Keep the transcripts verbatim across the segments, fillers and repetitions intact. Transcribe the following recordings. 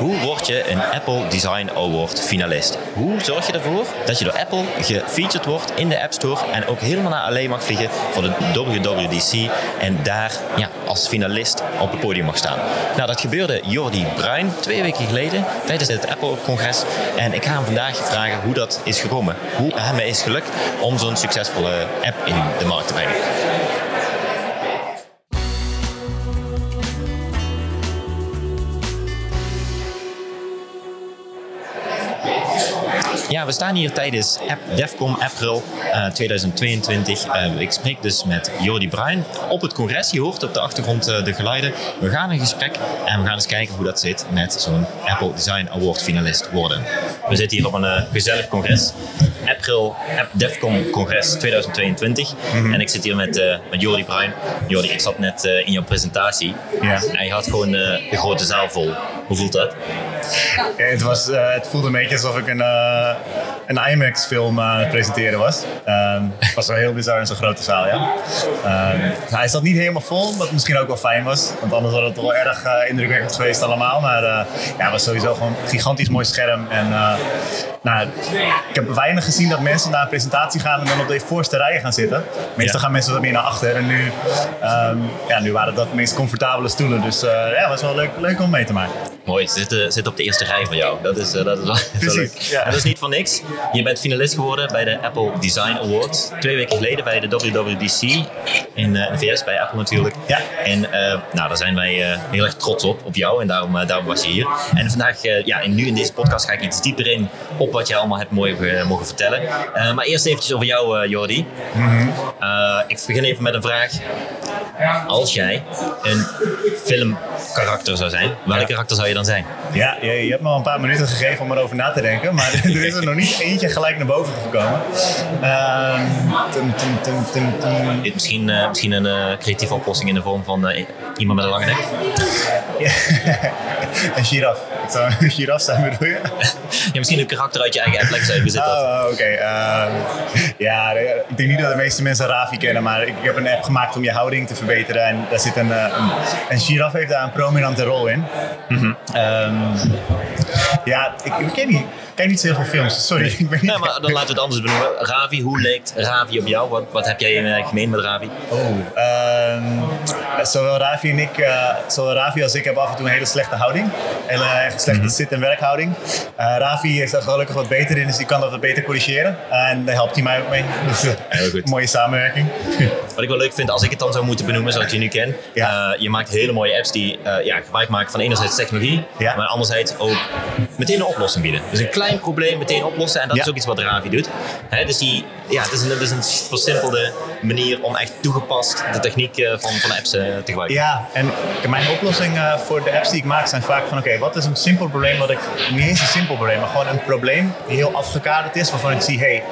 Hoe word je een Apple Design Award finalist? Hoe zorg je ervoor dat je door Apple gefeatured wordt in de App Store en ook helemaal naar L A mag vliegen voor de W W D C en daar ja, als finalist op het podium mag staan? Nou, dat gebeurde Jordi Bruin twee weken geleden tijdens het Apple-congres en ik ga hem vandaag vragen hoe dat is gekomen. Hoe hem is gelukt om zo'n succesvolle app in de markt te brengen. Ja, we staan hier tijdens App DevCon April uh, tweeduizend tweeëntwintig. Uh, ik spreek dus met Jordi Bruin op het congres. Je hoort op de achtergrond uh, de geluiden. We gaan een gesprek en we gaan eens kijken hoe dat zit met zo'n Apple Design Award finalist worden. We zitten hier op een uh, gezellig congres. April App DevCon Congres tweeduizend tweeëntwintig. Mm-hmm. En ik zit hier met, uh, met Jordi Bruin. Jordi, ik zat net uh, in jouw presentatie. Ja. En je had gewoon uh, de grote zaal vol. Hoe voelt dat? Ja, het, was, uh, het voelde een beetje alsof ik een, uh, een IMAX film aan het presenteren was. Um, het was wel heel bizar in zo'n grote zaal, ja. Um, hij zat niet helemaal vol, wat misschien ook wel fijn was. Want anders had het wel erg uh, indrukwekkend geweest allemaal. Maar uh, ja, het was sowieso gewoon een gigantisch mooi scherm. En uh, nou, ik heb weinig gezien dat mensen naar een presentatie gaan en dan op de voorste rijen gaan zitten. Meestal ja. gaan mensen wat meer naar achter. En nu, um, ja, nu waren dat de meest comfortabele stoelen. Dus uh, ja, het was wel leuk, leuk om mee te maken. Mooi, ze zitten zit op de eerste rij van jou. Dat is, uh, dat is wel Precies, leuk. Ja. En dat is niet voor niks. Je bent finalist geworden bij de Apple Design Awards. Twee weken geleden bij de W W D C in uh, de V S, bij Apple natuurlijk. Ja. En uh, nou, daar zijn wij uh, heel erg trots op, op jou. En daarom, uh, daarom was je hier. En vandaag, uh, ja, en nu in deze podcast ga ik iets dieper in op wat je allemaal hebt mogen, mogen vertellen. Uh, maar eerst eventjes over jou, uh, Jordi. Mm-hmm. Uh, ik begin even met een vraag. Als jij een filmkarakter zou zijn, welk ja. karakter zou je dan zijn? Ja, je, je hebt me al een paar minuten gegeven om erover na te denken, maar er is er nog niet eentje gelijk naar boven gekomen. Uh, tum, tum, tum, tum, tum. Misschien, uh, misschien een uh, creatieve oplossing in de vorm van uh, iemand met een lange nek? Ja. Een giraf. Ik zou een giraf zijn, bedoel je? Ja, misschien een karakter uit je eigen app, zou je bezitten. Oh, oké. Okay. Uh, ja, ik denk niet dat de meeste mensen Ravi kennen, maar ik, ik heb een app gemaakt om je houding te verbeteren. En daar zit een, een, een giraf heeft daar een prominente rol in. Mm-hmm. Um, ja, ik, ik ken niet. Ik kijk niet zo heel veel films, sorry. Ik ben niet ja, maar dan laten we het anders benoemen. Ravi, hoe leek Ravi op jou? Wat, wat heb jij in gemeen met Ravi? Oh, um, zowel Ravi en ik, uh, zowel Ravi als ik hebben af en toe een hele slechte houding. Een hele slechte mm-hmm. zit- en werkhouding. Uh, Ravi is er gelukkig wat beter in, dus die kan dat wat beter corrigeren. Uh, en daar helpt hij mij ook mee. Dus uh, heel goed. Mooie samenwerking. Wat ik wel leuk vind, als ik het dan zou moeten benoemen zoals je nu kent. Ja. Uh, je maakt hele mooie apps die uh, ja, gebruik maken van enerzijds technologie, ja. maar anderzijds ook meteen een oplossing bieden. Dus een klein probleem meteen oplossen en dat ja. is ook iets wat Ravi doet. He, dus die, ja, het is een, het is een versimpelde manier om echt toegepast de techniek uh, van, van apps uh, te gebruiken. Ja, en mijn oplossing uh, voor de apps die ik maak zijn vaak van oké, okay, wat is een simpel probleem wat ik, niet eens een simpel probleem, maar gewoon een probleem die heel afgekaderd is, waarvan ik zie, hey,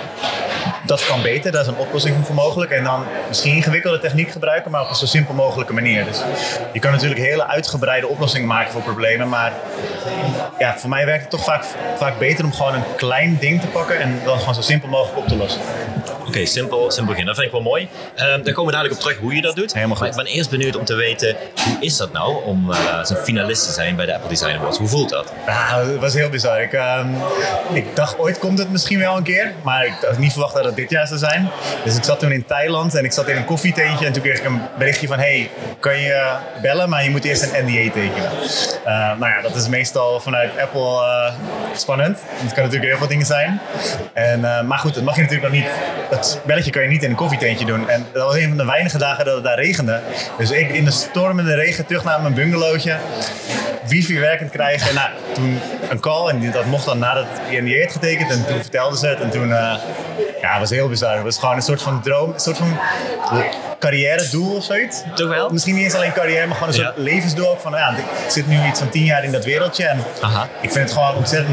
dat kan beter, daar is een oplossing voor mogelijk. En dan misschien ingewikkelde techniek gebruiken, maar op een zo simpel mogelijke manier. Dus je kan natuurlijk hele uitgebreide oplossingen maken voor problemen. Maar ja, voor mij werkt het toch vaak, vaak beter om gewoon een klein ding te pakken en dan gewoon zo simpel mogelijk op te lossen. Oké, okay, simpel, simpel beginnen. Dat vind ik wel mooi. Uh, daar komen we dadelijk op terug hoe je dat doet. Helemaal goed. Maar ik ben eerst benieuwd om te weten, hoe is dat nou om uh, zo'n finalist te zijn bij de Apple Design Awards? Hoe voelt dat? Ja, het was heel bizar. Ik, uh, ik dacht, ooit komt het misschien wel een keer. Maar ik had niet verwacht dat het dit jaar zou zijn. Dus ik zat toen in Thailand en ik zat in een koffietentje. En toen kreeg ik een berichtje van, hey, kan je bellen? Maar je moet eerst een N D A tekenen. Uh, nou ja, dat is meestal vanuit Apple uh, spannend. Het kan natuurlijk heel veel dingen zijn. En, uh, maar goed, dat mag je natuurlijk nog niet. Dat belletje kan je niet in een koffietentje doen. En dat was een van de weinige dagen dat het daar regende. Dus ik in de stormende regen terug naar mijn bungalowtje. Wifi werkend krijgen. En nou, toen een call. En dat mocht dan nadat de N D A had getekend. En toen vertelden ze het. En toen, uh, ja, het was heel bizar. Het was gewoon een soort van droom. Een soort van carrière doel of zoiets. Toch wel? Misschien niet eens alleen carrière, maar gewoon een soort ja. levensdoel. Ook van, ja, ik zit nu iets van tien jaar in dat wereldje. En Aha. ik vind het gewoon ontzettend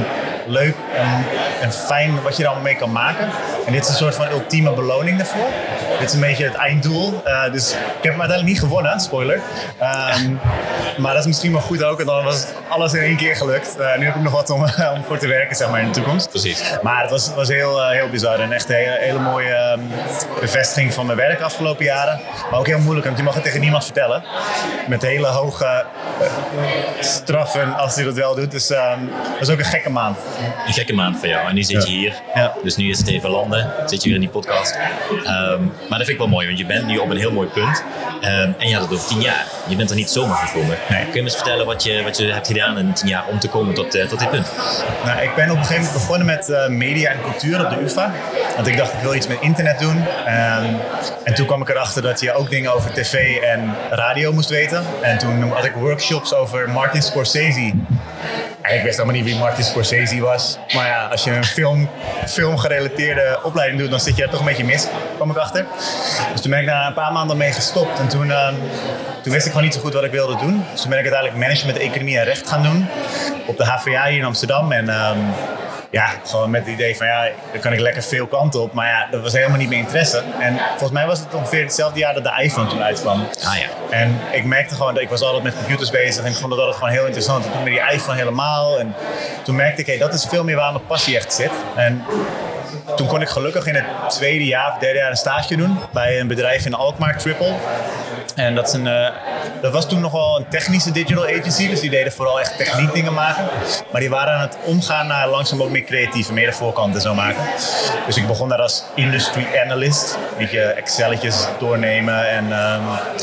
leuk en, en fijn wat je er allemaal mee kan maken. En dit is een soort van ultieme beloning daarvoor. Dit is een beetje het einddoel. Uh, dus ik heb hem uiteindelijk niet gewonnen, spoiler. Um, maar dat is misschien wel goed ook. En dan was alles in één keer gelukt. Uh, nu heb ik nog wat om, om voor te werken, zeg maar, in de toekomst. Precies. Maar het was, was heel, uh, heel bizar. En echt een hele, hele mooie um, bevestiging van mijn werk afgelopen jaren. Maar ook heel moeilijk, want je mag het tegen niemand vertellen. Met hele hoge uh, straffen als hij dat wel doet. Dus um, dat is ook een gekke maand. Een gekke maand voor jou. En nu zit je hier. Ja. Dus nu is het even landen. Zit je weer in die podcast. Um, maar dat vind ik wel mooi, want je bent nu op een heel mooi punt. Um, en ja, dat over tien jaar. Je bent er niet zomaar gekomen. Nee. Kun je me eens vertellen wat je, wat je hebt gedaan in tien jaar om te komen tot, uh, tot dit punt? Nou, ik ben op een gegeven moment begonnen met uh, media en cultuur op de U vA. Want ik dacht, ik wil iets met internet doen. Um, en toen kwam ik erachter dat je ook dingen over tv en radio moest weten. En toen had ik workshops over Martin Scorsese. Ik wist helemaal niet wie Martin Scorsese was. Maar ja, als je een film, filmgerelateerde opleiding doet, dan zit je er toch een beetje mis, kwam ik achter. Dus toen ben ik daar een paar maanden mee gestopt. En toen, uh, toen wist ik gewoon niet zo goed wat ik wilde doen. Dus toen ben ik uiteindelijk management, economie en recht gaan doen. Op de H V A hier in Amsterdam. En um, ja, gewoon met het idee van ja, dan kan ik lekker veel kanten op. Maar ja, dat was helemaal niet mijn interesse. En volgens mij was het ongeveer hetzelfde jaar dat de iPhone toen uitkwam. Ah ja. En ik merkte gewoon dat ik was altijd met computers bezig en ik vond dat altijd gewoon heel interessant. En toen met die iPhone helemaal. En toen merkte ik, hey, dat is veel meer waar mijn passie echt zit. En toen kon ik gelukkig in het tweede jaar of derde jaar een stage doen bij een bedrijf in Alkmaar, Triple. En dat, is een, uh, dat was toen nog wel een technische digital agency, dus die deden vooral echt techniek dingen maken. Maar die waren aan het omgaan naar langzaam ook meer creatieve, meer de voorkant en zo maken. Dus ik begon daar als industry analyst, een beetje Excelletjes doornemen en um,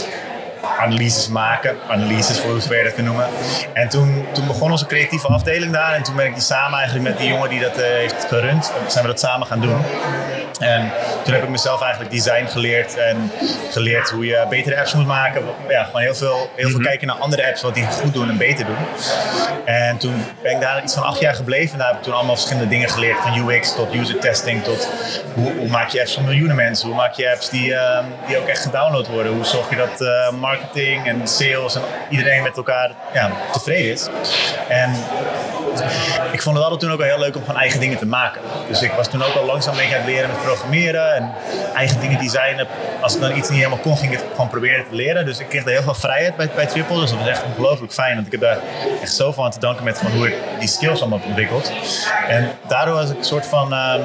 analyses maken. Analyses, voor hoe je dat kan noemen. En toen, toen begon onze creatieve afdeling daar. En toen ben ik die samen eigenlijk met die jongen die dat uh, heeft gerund, zijn we dat samen gaan doen. En toen heb ik mezelf eigenlijk design geleerd en geleerd hoe je betere apps moet maken. Ja, gewoon heel veel, heel veel mm-hmm. kijken naar andere apps, wat die goed doen en beter doen. En toen ben ik daar iets van acht jaar gebleven. En daar heb ik toen allemaal verschillende dingen geleerd. Van U X tot user testing tot hoe, hoe maak je apps van miljoenen mensen. Hoe maak je apps die, uh, die ook echt gedownload worden. Hoe zorg je dat uh, marketing en sales en iedereen met elkaar ja, tevreden is. En ik vond het altijd toen ook wel heel leuk om gewoon eigen dingen te maken. Dus ik was toen ook al langzaam een beetje aan het leren met programmeren en eigen dingen designen. Als ik dan iets niet helemaal kon, ging ik het gewoon proberen te leren. Dus ik kreeg daar heel veel vrijheid bij, bij Triple. Dus dat was echt ongelooflijk fijn. Want ik heb daar echt zoveel aan te danken met gewoon hoe ik die skills allemaal heb ontwikkeld. En daardoor was ik een soort van Uh,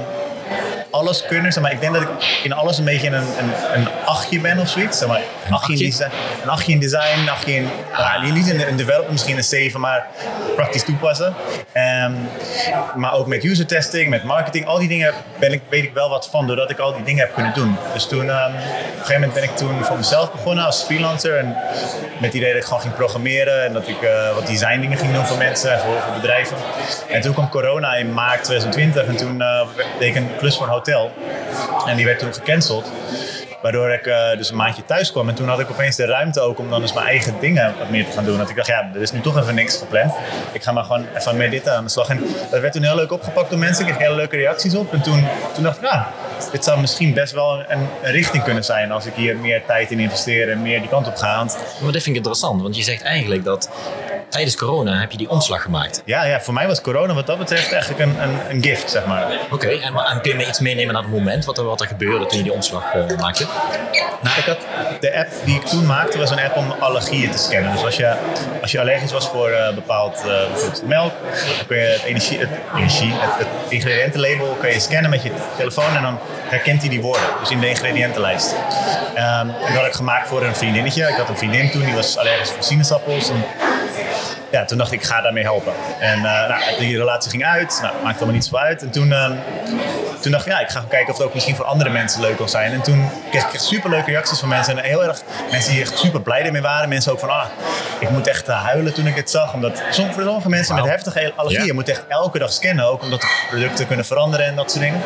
alles kunnen, zeg maar. Ik denk dat ik in alles een beetje een, een, een achtje ben of zoiets. Zeg maar. Een achtje in design, een achtje in, design, een achtje in, ah. uh, niet in, in development, misschien een zeven, maar praktisch toepassen. Um, maar ook met user testing, met marketing, al die dingen ben ik, weet ik wel wat van, doordat ik al die dingen heb kunnen doen. Dus toen, um, op een gegeven moment ben ik toen voor mezelf begonnen als freelancer. En met het idee dat ik gewoon ging programmeren en dat ik uh, wat design dingen ging doen voor mensen en voor, voor bedrijven. En toen kwam corona in maart twintig twintig en toen uh, deed ik een klus voor een hotel. En die werd toen gecanceld. Waardoor ik uh, dus een maandje thuis kwam. En toen had ik opeens de ruimte ook om dan dus mijn eigen dingen wat meer te gaan doen. Dat ik dacht, ja, er is nu toch even niks gepland. Ik ga maar gewoon even met dit aan de slag. En dat werd toen heel leuk opgepakt door mensen. Ik kreeg hele leuke reacties op. En toen, toen dacht ik, nou, dit zou misschien best wel een, een richting kunnen zijn. Als ik hier meer tijd in investeer en meer die kant op ga. Want maar dat vind ik interessant. Want je zegt eigenlijk dat tijdens corona heb je die omslag gemaakt. Ja, ja, voor mij was corona wat dat betreft eigenlijk een, een, een gift, zeg maar. Oké, okay, en, en kun je me iets meenemen naar het moment wat er, wat er gebeurde toen je die omslag uh, maakte? Nou, ik had, de app die ik toen maakte was een app om allergieën te scannen. Dus als je, als je allergisch was voor uh, bepaald uh, bijvoorbeeld melk, dan kun je het, energie, het, energie, het, het ingrediëntenlabel kun je scannen met je telefoon en dan herkent hij die woorden. Dus in de ingrediëntenlijst. Um, en dat had ik gemaakt voor een vriendinnetje. Ik had een vriendin toen, die was allergisch voor sinaasappels. En ja, toen dacht ik, ik ga daarmee helpen. En uh, nou, die relatie ging uit. Nou, maakt allemaal niet zo uit. En toen, uh, toen dacht ik, ja, ik ga gewoon kijken of het ook misschien voor andere mensen leuk kan zijn. En toen kreeg ik echt superleuke reacties van mensen. En heel erg mensen die echt super blij ermee waren. Mensen ook van, ah, ik moet echt uh, huilen toen ik het zag. Omdat soms, voor sommige mensen wow. met heftige allergieën yeah. moet echt elke dag scannen. Ook omdat de producten kunnen veranderen en dat soort dingen.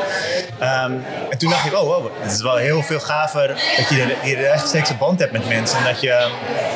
Um, en toen dacht ik, oh, wow, het is wel heel veel gaver dat je die rechtstreekse band hebt met mensen. En dat je,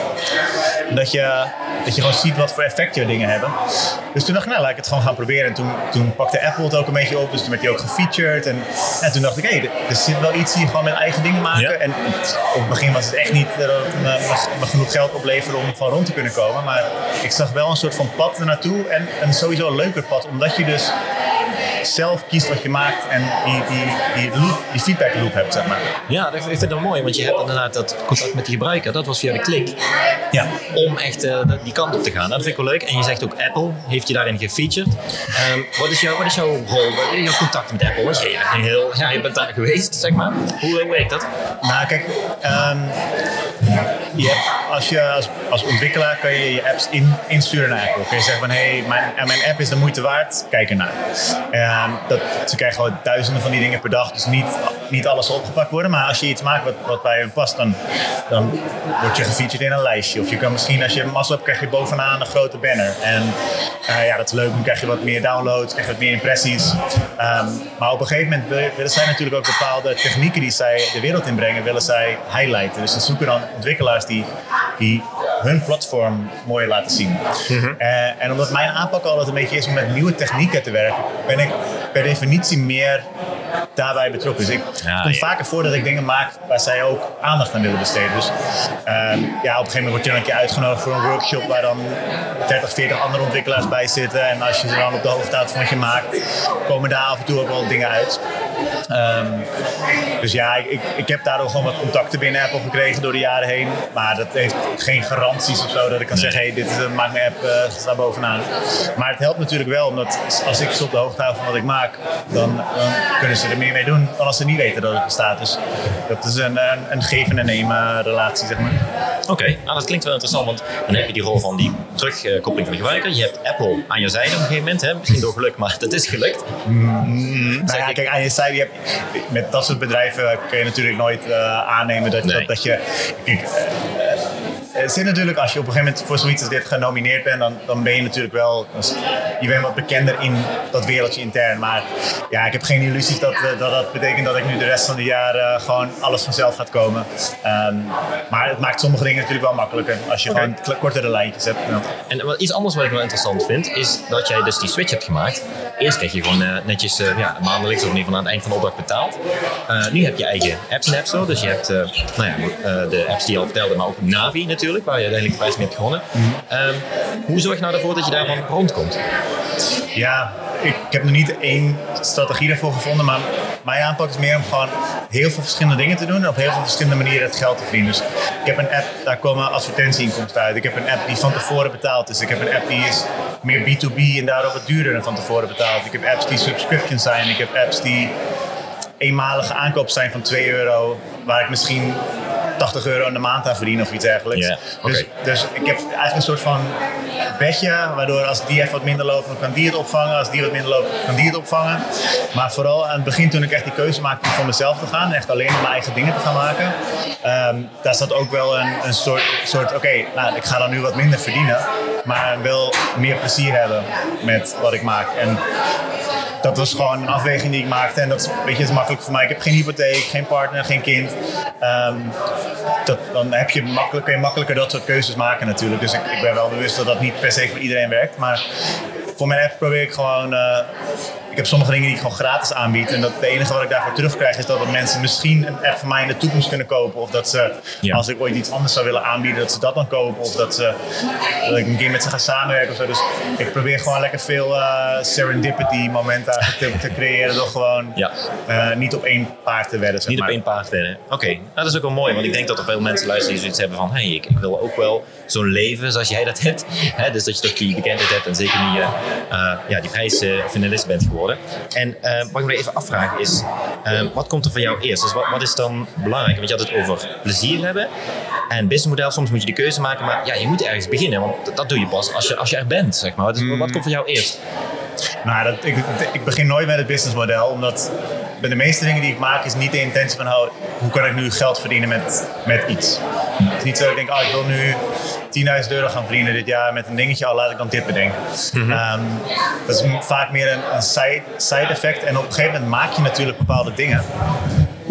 dat je, dat je gewoon ziet wat voor effect je dingen hebben. Dus toen dacht ik, nou, laat ik het gewoon gaan proberen. En toen, toen pakte Apple het ook een beetje op. Dus toen werd hij ook gefeatured. En, en toen dacht ik, hé, hey, er zit wel iets hier gewoon met eigen dingen maken. Ja. En op het begin was het echt niet dat het me, me genoeg geld opleverde om van rond te kunnen komen. Maar ik zag wel een soort van pad ernaartoe. En, en sowieso een leuker pad. Omdat je dus zelf kiest wat je maakt en die, die, die, loop, die feedback loop hebt, zeg maar. Ja, ik vind het wel mooi, want je hebt inderdaad dat contact met de gebruiker, dat was via de klik. Ja. Om echt uh, die kant op te gaan. Dat vind ik wel leuk. En je zegt ook Apple heeft je daarin gefeatured. Um, wat, is jouw, wat is jouw rol? Wat is jouw contact met Apple? Want je, ja, heel, ja, je bent daar geweest, zeg maar. Hoe, hoe werkt dat? Nou, kijk, um, je hebt, als je als, als ontwikkelaar kan je je apps in, insturen naar Apple. Kun je zeggen van, hé, hey, mijn, mijn app is de moeite waard, kijk ernaar. Um, dat, ze krijgen gewoon duizenden van die dingen per dag, dus niet, niet alles zal opgepakt worden. Maar als je iets maakt wat, wat bij hun past, dan, dan word je gefeatured in een lijstje. Of je kan misschien, als je een mazzel hebt, krijg je bovenaan een grote banner. En uh, ja, dat is leuk, dan krijg je wat meer downloads, krijg je wat meer impressies. Um, maar op een gegeven moment willen zij natuurlijk ook bepaalde technieken die zij de wereld inbrengen, willen zij highlighten. Dus ze zoeken dan ontwikkelaars die, die hun platform mooi laten zien. Mm-hmm. Uh, en omdat mijn aanpak altijd een beetje is om met nieuwe technieken te werken, ben ik per definitie meer daarbij betrokken. Dus ik ja, het komt ja. vaker voor dat ik dingen maak waar zij ook aandacht aan willen besteden. Dus um, ja, op een gegeven moment word je dan een keer uitgenodigd voor een workshop waar dan dertig, veertig andere ontwikkelaars bij zitten. En als je ze dan op de hoogte houdt van wat je maakt, komen daar af en toe ook wel dingen uit. Um, dus ja, ik, ik, ik heb daardoor gewoon wat contacten binnen Apple gekregen door de jaren heen. Maar dat heeft geen garanties of zo dat ik kan nee. zeggen, hey, dit uh, maakt mijn app uh, staat bovenaan. Maar het helpt natuurlijk wel, omdat als ik ze op de hoogte hou van wat ik maak, dan, dan kunnen ze er meer mee doen dan als ze niet weten dat het bestaat. Dus dat is een, een, een geven en nemen relatie, zeg maar. Oké, okay. Nou, dat klinkt wel interessant, want dan heb je die rol van die terugkoppeling van de gebruiker. Je hebt Apple aan je zijde op een gegeven moment, hè? Misschien door geluk, maar dat is gelukt. Mm, nou ja, kijk, aan je zijde, je hebt, met dat soort bedrijven kun je natuurlijk nooit uh, aannemen dat, nee. dat, dat je... Kijk, uh, Het zit natuurlijk, als je op een gegeven moment voor zoiets als dit genomineerd bent, dan, dan ben je natuurlijk wel, je bent wat bekender in dat wereldje intern. Maar ja, ik heb geen illusies dat dat, dat betekent dat ik nu de rest van het jaar uh, gewoon alles vanzelf gaat komen. Um, maar het maakt sommige dingen natuurlijk wel makkelijker als je okay. gewoon kortere lijntjes hebt. Ja. En wat, iets anders wat ik wel interessant vind, is dat jij dus die switch hebt gemaakt. Eerst kreeg je gewoon uh, netjes uh, ja, maandelijks of in ieder geval aan het eind van de opdracht betaald. Uh, nu heb je eigen apps in de App Store, dus je hebt uh, nou ja, uh, de apps die je al vertelde, maar ook Navi natuurlijk, waar je uiteindelijk de prijs mee hebt gewonnen. Mm-hmm. Um, hoe zorg je nou ervoor dat je daarvan rondkomt? Ja, ik, ik heb nog niet één strategie daarvoor gevonden, maar mijn aanpak is meer om gewoon heel veel verschillende dingen te doen en op heel veel verschillende manieren het geld te verdienen. Dus ik heb een app, daar komen advertentieinkomsten uit. Ik heb een app die van tevoren betaald is. Ik heb een app die is meer B to B en daardoor wat duurder dan van tevoren betaald. Ik heb apps die subscriptions zijn. Ik heb apps die eenmalige aankoop zijn van twee euro, waar ik misschien tachtig euro in de maand aan verdien of iets dergelijks. Yeah, okay. dus, dus ik heb eigenlijk een soort van bedje, waardoor als die even wat minder loopt, dan kan die het opvangen. Als die wat minder loopt, kan die het opvangen. Maar vooral aan het begin, toen ik echt die keuze maakte om voor mezelf te gaan, echt alleen mijn eigen dingen te gaan maken, um, daar zat ook wel een, een soort, soort oké, okay, nou, ik ga dan nu wat minder verdienen, maar wel meer plezier hebben met wat ik maak. En dat was gewoon een afweging die ik maakte. En dat is, weet je, is makkelijk voor mij. Ik heb geen hypotheek, geen partner, geen kind. Um, dat, dan heb je makkelijk, kun je makkelijker dat soort keuzes maken natuurlijk. Dus ik, ik ben wel bewust dat dat niet per se voor iedereen werkt. Maar voor mijn app probeer ik gewoon... Uh, ik heb sommige dingen die ik gewoon gratis aanbied. En dat het enige wat ik daarvoor terugkrijg is dat, dat mensen misschien een app van mij in de toekomst kunnen kopen. Of dat ze, ja. als ik ooit iets anders zou willen aanbieden, dat ze dat dan kopen. Of dat, ze, dat ik een keer met ze ga samenwerken of zo. Dus ik probeer gewoon lekker veel uh, serendipity momenten te, te creëren. Door gewoon ja. uh, niet op één paard te wedden. Zeg niet maar. op één paard wedden. Oké, okay. Nou, dat is ook wel mooi. Want ik denk dat er veel mensen luisteren die zoiets hebben van, hé, hey, ik, ik wil ook wel zo'n leven zoals jij dat hebt. Hè? Dus dat je toch die bekendheid hebt en zeker nu uh, uh, ja, die prijsfinalist uh, bent geworden. En uh, wat ik me even afvraag is, uh, wat komt er voor jou eerst? Dus wat, wat is dan belangrijk? Want je had het over plezier hebben en businessmodel. Soms moet je de keuze maken, maar ja, je moet ergens beginnen. Want dat, dat doe je pas als je, als je er bent, zeg maar. Dus mm. wat komt voor jou eerst? Nou, dat, ik, ik begin nooit met het businessmodel, omdat bij de meeste dingen die ik maak is niet de intentie van oh, hoe kan ik nu geld verdienen met, met iets. Het is niet zo dat ik denk, oh, ik wil nu tienduizend euro gaan verdienen dit jaar met een dingetje, al laat ik dan dit bedenken. Mm-hmm. Um, dat is vaak meer een, een side, side effect en op een gegeven moment maak je natuurlijk bepaalde dingen.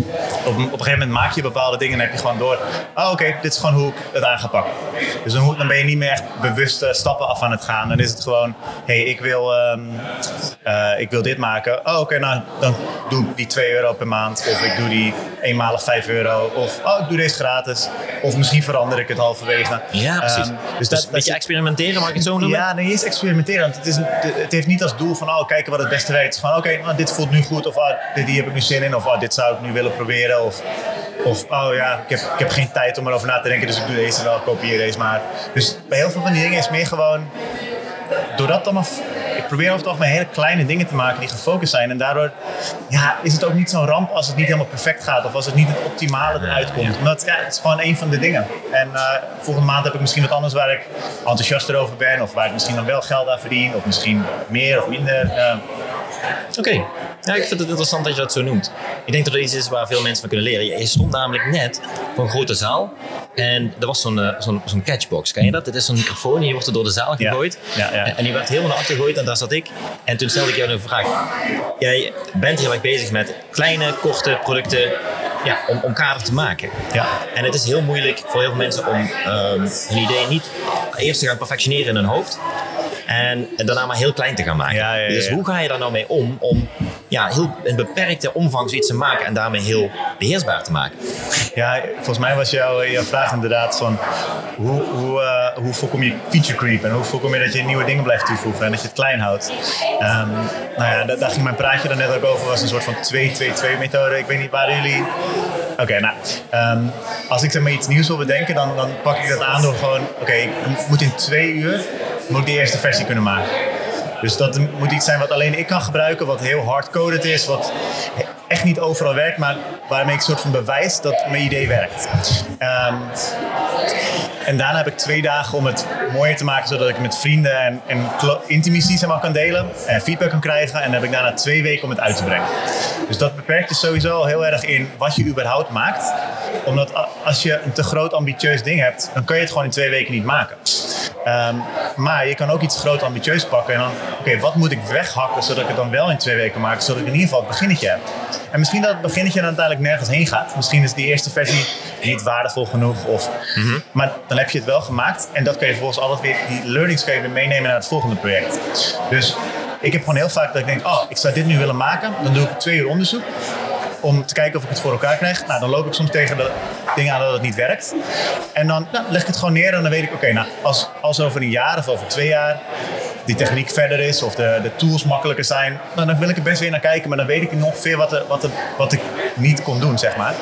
op, op een gegeven moment maak je bepaalde dingen en heb je gewoon door. Oh, oké, okay, dit is gewoon hoe ik het aan ga pakken. Dus dan, dan ben je niet meer echt bewust uh, stappen af aan het gaan. Dan is het gewoon, hé, hey, ik, wil, um, uh, ik wil dit maken. Oh, oké, okay, nou, dan doe ik die twee euro per maand. Of ik doe die eenmalig vijf euro. Of, oh, ik doe deze gratis. Of misschien verander ik het halverwege. Ja, precies. Um, dus dat, dus een beetje experimenteren, mag ik het zo noemen? Ja, nee, eens experimenteren. Want het, is een, het heeft niet als doel van, oh, kijken wat het beste werkt. Het is van, oké, okay, nou, dit voelt nu goed. Of oh, dit, hier heb ik nu zin in. Of oh, dit zou ik nu willen proberen. Of, of oh ja, ik heb, ik heb geen tijd om erover na te denken. Dus ik doe deze wel, kopieer deze maar. Dus bij heel veel van die dingen is het meer gewoon... Doordat dan af, ik probeer over het algemeen hele kleine dingen te maken die gefocust zijn. En daardoor ja, is het ook niet zo'n ramp als het niet helemaal perfect gaat. Of als het niet het optimale eruit komt. Ja. Omdat ja, het is gewoon een van de dingen. En uh, volgende maand heb ik misschien wat anders waar ik enthousiaster over ben. Of waar ik misschien dan wel geld aan verdien. Of misschien meer of minder. Uh. Oké. Okay. Ja, ik vind het interessant dat je dat zo noemt. Ik denk dat er iets is waar veel mensen van kunnen leren. Je stond namelijk net voor een grote zaal. En er was zo'n, uh, zo'n, zo'n catchbox. Ken je dat? Dit is zo'n microfoon. Die wordt er door de zaal gegooid. Ja. Ja, ja. En, en die werd helemaal naar achter gegooid. En daar zat ik. En toen stelde ik jou een vraag. Jij bent heel erg bezig met kleine, korte producten. Ja, om, om kader te maken. Ja. En het is heel moeilijk voor heel veel mensen om um, hun idee niet eerst te gaan perfectioneren in hun hoofd. En, en daarna maar heel klein te gaan maken. Ja, ja, ja, dus hoe ga je daar nou mee om? Om ja, heel in beperkte omvang zoiets te maken en daarmee heel beheersbaar te maken. Ja, volgens mij was jouw, jouw vraag inderdaad van hoe, hoe, uh, hoe voorkom je feature creep en hoe voorkom je dat je nieuwe dingen blijft toevoegen en dat je het klein houdt. Um, nou ja, daar, daar ging mijn praatje dan net ook over, was een soort van twee twee twee methode. Ik weet niet waar jullie... Oké, okay, nou, um, als ik zeg maar iets nieuws wil bedenken, dan, dan pak ik dat aan door gewoon, oké, okay, ik moet in twee uur moet ik de eerste versie kunnen maken. Dus dat moet iets zijn wat alleen ik kan gebruiken, wat heel hardcoded is, wat echt niet overal werkt, maar waarmee ik een soort van bewijs dat mijn idee werkt. Um, en daarna heb ik twee dagen om het mooier te maken, zodat ik het met vrienden en, en intimacies helemaal kan delen en feedback kan krijgen. En dan heb ik daarna twee weken om het uit te brengen. Dus dat beperkt je sowieso al heel erg in wat je überhaupt maakt. Omdat als je een te groot ambitieus ding hebt, dan kan je het gewoon in twee weken niet maken. Um, maar je kan ook iets groot ambitieus pakken en dan, oké, okay, wat moet ik weghakken zodat ik het dan wel in twee weken maak, zodat ik in ieder geval het beginnetje heb. En misschien dat het beginnetje dan uiteindelijk nergens heen gaat. Misschien is die eerste versie niet waardevol genoeg, of, mm-hmm. maar dan heb je het wel gemaakt en dat kun je vervolgens altijd weer, die learnings kun je weer meenemen naar het volgende project. Dus ik heb gewoon heel vaak dat ik denk, oh, ik zou dit nu willen maken, dan doe ik twee uur onderzoek om te kijken of ik het voor elkaar krijg. Nou, dan loop ik soms tegen de dingen aan dat het niet werkt. En dan nou, leg ik het gewoon neer en dan weet ik, oké, okay, nou, als, als over een jaar of over twee jaar die techniek verder is of de, de tools makkelijker zijn, nou, dan wil ik er best weer naar kijken, maar dan weet ik ongeveer wat, er, wat, er, wat ik niet kon doen, zeg maar.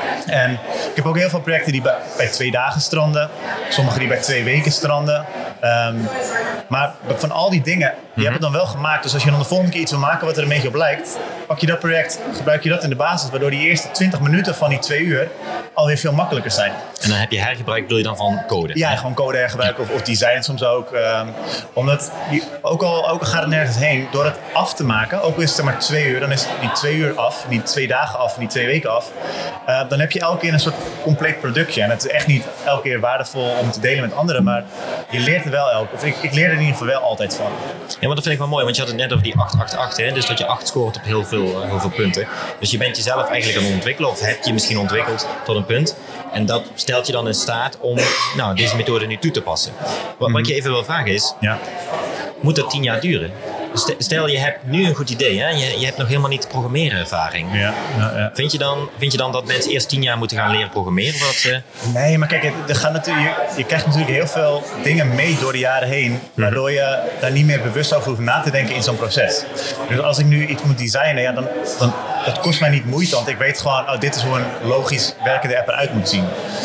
En ik heb ook heel veel projecten die bij, bij twee dagen stranden. Sommige die bij twee weken stranden. Um, maar van al die dingen, mm-hmm. je hebt het dan wel gemaakt. Dus als je dan de volgende keer iets wil maken wat er een beetje op lijkt, pak je dat project, gebruik je dat in de basis, waardoor die eerste twintig minuten van die twee uur alweer veel makkelijker zijn. En dan heb je hergebruik, bedoel je dan van code? Ja, gewoon code hergebruiken of, of design soms ook. Um, omdat, die, ook, al, ook al gaat het nergens heen, door het af te maken, ook al is het er maar twee uur, dan is die twee uur af, die twee dagen af, die twee weken af. Uh, dan heb je elke keer een soort compleet productje. En het is echt niet elke keer waardevol om te delen met anderen, maar je leert er wel elke, of ik, ik leer er in ieder geval wel altijd van. Ja, maar dat vind ik wel mooi, want je had het net over die acht acht acht, hè? Dus dat je acht scoort op heel veel, uh, heel veel punten. Dus je bent jezelf eigenlijk aan het ontwikkelen, of heb je misschien ontwikkeld tot een punt. En dat stelt je dan in staat om nou, deze methode nu toe te passen. Wat, mm-hmm. wat ik je even wil vragen is, ja. moet dat tien jaar duren? Stel, je hebt nu een goed idee, hè? Je, je hebt nog helemaal niet programmeerervaring. Ja, ja, ja. Vind je dan, vind je dan dat mensen eerst tien jaar moeten gaan leren programmeren? Wat ze... Nee, maar kijk, er gaan natuurlijk, je, je krijgt natuurlijk heel veel dingen mee door de jaren heen, waardoor je daar niet meer bewust over hoeft na te denken in zo'n proces. Dus als ik nu iets moet designen, ja, dan, dan dat kost mij niet moeite, want ik weet gewoon, oh, dit is hoe een logisch werkende app eruit moet zien.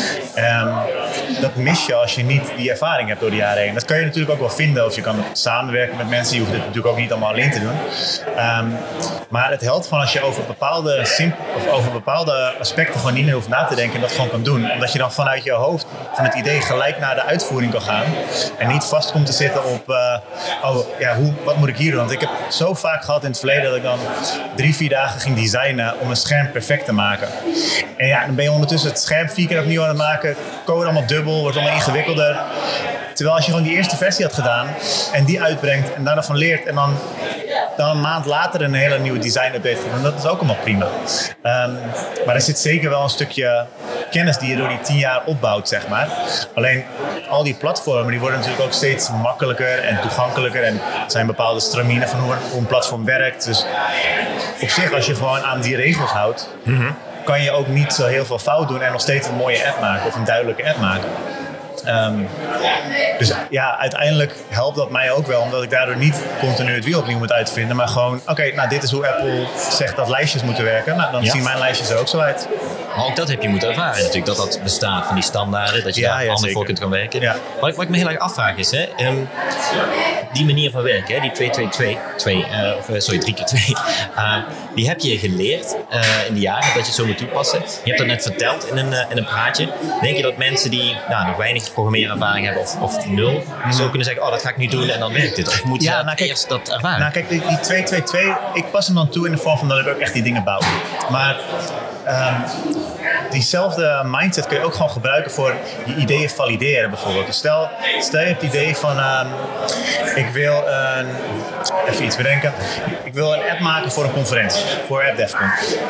Um, dat mis je als je niet die ervaring hebt door de jaren heen. Dat kan je natuurlijk ook wel vinden, of je kan samenwerken met mensen. Je hoeft het natuurlijk ook niet allemaal alleen te doen. Um, maar het helpt gewoon als je over bepaalde, simp- of over bepaalde aspecten gewoon niet meer hoeft na te denken en dat gewoon kan doen. Omdat je dan vanuit je hoofd, van het idee, gelijk naar de uitvoering kan gaan. En niet vast komt te zitten op, uh, oh ja, hoe, wat moet ik hier doen? Want ik heb zo vaak gehad in het verleden dat ik dan drie, vier dagen ging designen om een scherm perfect te maken. En ja, dan ben je ondertussen het scherm vier keer opnieuw aan het maken. Code allemaal dubbel, wordt allemaal ingewikkelder. Terwijl als je gewoon die eerste versie had gedaan en die uitbrengt en daar dan van leert en dan dan een maand later een hele nieuwe design-update voor doen. Dat is ook allemaal prima. Um, maar er zit zeker wel een stukje kennis die je door die tien jaar opbouwt, zeg maar. Alleen al die platformen die worden natuurlijk ook steeds makkelijker en toegankelijker. En er zijn bepaalde straminen van hoe een, hoe een platform werkt. Dus op zich, als je gewoon aan die regels houdt, mm-hmm. kan je ook niet zo heel veel fout doen en nog steeds een mooie app maken of een duidelijke app maken. Um, dus ja, uiteindelijk helpt dat mij ook wel, omdat ik daardoor niet continu het wiel opnieuw moet uitvinden, maar gewoon, oké, okay, nou dit is hoe Apple zegt dat lijstjes moeten werken. Nou, dan ja. zien mijn lijstjes er ook zo uit. Maar ook dat heb je moeten ervaren natuurlijk, dat dat bestaat van die standaarden, dat je ja, daar ja, anders voor kunt gaan werken. Ja. Wat, ik, wat ik me heel erg afvraag is, hè, um, die manier van werken, hè, die twee twee twee, twee, uh, of, sorry, drie keer twee, uh, die heb je geleerd uh, in de jaren dat je het zo moet toepassen. Je hebt dat net verteld in een, uh, in een praatje. Denk je dat mensen die nou, nog weinig programmeerervaring hebben of, of nul, mm-hmm. zo kunnen zeggen, oh dat ga ik nu doen en dan werkt dit? Of moet je ja, nou, kijk, eerst dat ervaren? Nou kijk, die, die twee twee twee, ik pas hem dan toe in de vorm van dat ik ook echt die dingen bouw. Maar um, diezelfde mindset kun je ook gewoon gebruiken voor je ideeën valideren bijvoorbeeld. Dus stel, stel je hebt het idee van, um, ik wil een, even iets bedenken, ik wil een app maken voor een conferentie, voor AppDevCon.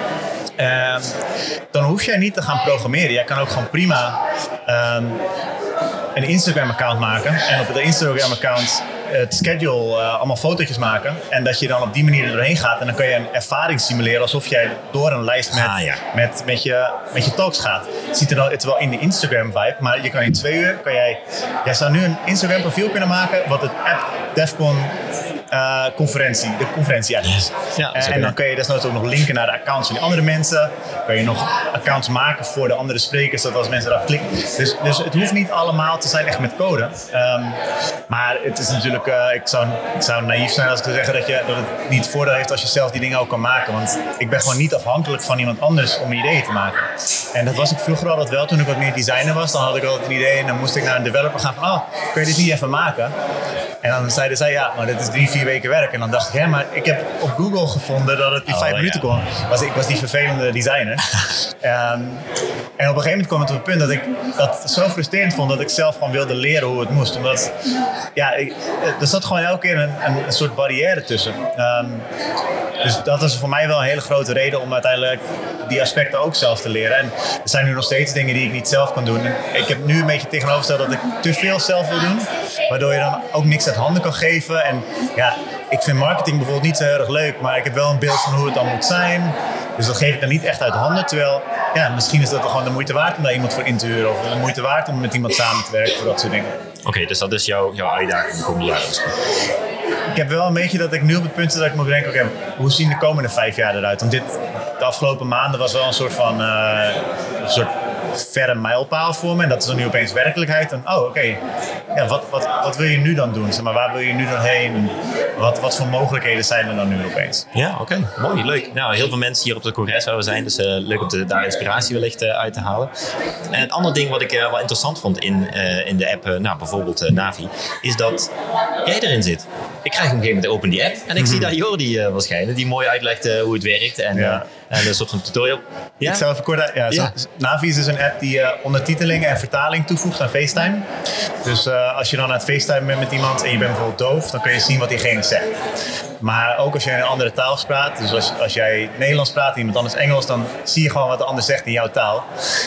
Um, dan hoef jij niet te gaan programmeren. Jij kan ook gewoon prima um, een Instagram-account maken en op het Instagram-account het schedule, uh, allemaal fotootjes maken en dat je dan op die manier er doorheen gaat en dan kan je een ervaring simuleren alsof jij door een lijst met, ah, ja. met, met, je, met je talks gaat. Het ziet er dan, het is wel in de Instagram-vibe, maar je kan in twee uur, kan jij, jij zou nu een Instagram-profiel kunnen maken wat het AppDevCon Uh, conferentie, de conferentie eigenlijk is. Ja, en, en dan kun je desnoods ook nog linken naar de accounts van die andere mensen. Kun je nog accounts maken voor de andere sprekers, zodat als mensen daarop klikken. Dus, dus het hoeft niet allemaal te zijn echt met code. Um, maar het is natuurlijk, uh, ik, zou, ik zou naïef zijn als ik zou zeggen dat, je, dat het niet voordeel heeft als je zelf die dingen ook kan maken. Want ik ben gewoon niet afhankelijk van iemand anders om ideeën te maken. En dat was ik vroeger altijd wel. Toen ik wat meer designer was, dan had ik altijd een idee en dan moest ik naar een developer gaan van, oh, kun je dit niet even maken? En dan zeiden zij, ja, maar dit is drie, vier weken werk. En dan dacht ik, hè, maar ik heb op Google gevonden dat het in oh, vijf ja. minuten kon. Was, ik was die vervelende designer. um, en op een gegeven moment kwam het op het punt dat ik dat zo frustrerend vond dat ik zelf gewoon wilde leren hoe het moest. Omdat, ja, ik, er zat gewoon elke keer een, een, een soort barrière tussen. Um, dus dat is voor mij wel een hele grote reden om uiteindelijk die aspecten ook zelf te leren. En er zijn nu nog steeds dingen die ik niet zelf kan doen. En ik heb nu een beetje tegenovergesteld dat ik te veel zelf wil doen. Waardoor je dan ook niks uit handen kan geven. En ja, ik vind marketing bijvoorbeeld niet zo heel erg leuk. Maar ik heb wel een beeld van hoe het dan moet zijn. Dus dat geef ik dan niet echt uit handen. Terwijl, ja, misschien is dat gewoon de moeite waard om daar iemand voor in te huren. Of de moeite waard om met iemand samen te werken voor dat soort dingen. Oké, okay, dus dat is jouw, jouw uitdaging de komende jaren misschien? Ik heb wel een beetje dat ik nu op het punt zit dat ik moet bedenken, oké, okay, hoe zien de komende vijf jaar eruit? Want dit, de afgelopen maanden was wel een soort van, uh, een soort verre mijlpaal voor me. En dat is dan nu opeens werkelijkheid. En oh, oké, okay. ja, wat, wat, wat wil je nu dan doen? Zeg maar, waar wil je nu dan heen? Wat, wat voor mogelijkheden zijn er dan nu opeens? Ja, oké. Okay. Mooi, leuk. Nou, heel veel mensen hier op het congres zouden zijn. Dus uh, leuk om te, daar inspiratie wellicht uh, uit te halen. En het andere ding wat ik uh, wel interessant vond in, uh, in de app, uh, nou, bijvoorbeeld uh, Navi, is dat jij erin zit. Ik krijg op een gegeven moment open die app en ik mm-hmm. zie daar Jordi uh, verschijnen, die mooi uitlegt uh, hoe het werkt en, ja. uh, en een soort van tutorial. Ja? Ik zou even kort... Ja, ja. Zo, Navi is dus een app die uh, ondertitelingen en vertaling toevoegt aan FaceTime. Dus uh, als je dan aan het FaceTime bent met iemand en je bent bijvoorbeeld doof, dan kun je zien wat diegene zegt. Maar ook als je een andere taal praat, dus als, als jij Nederlands praat en iemand anders Engels, dan zie je gewoon wat de ander zegt in jouw taal.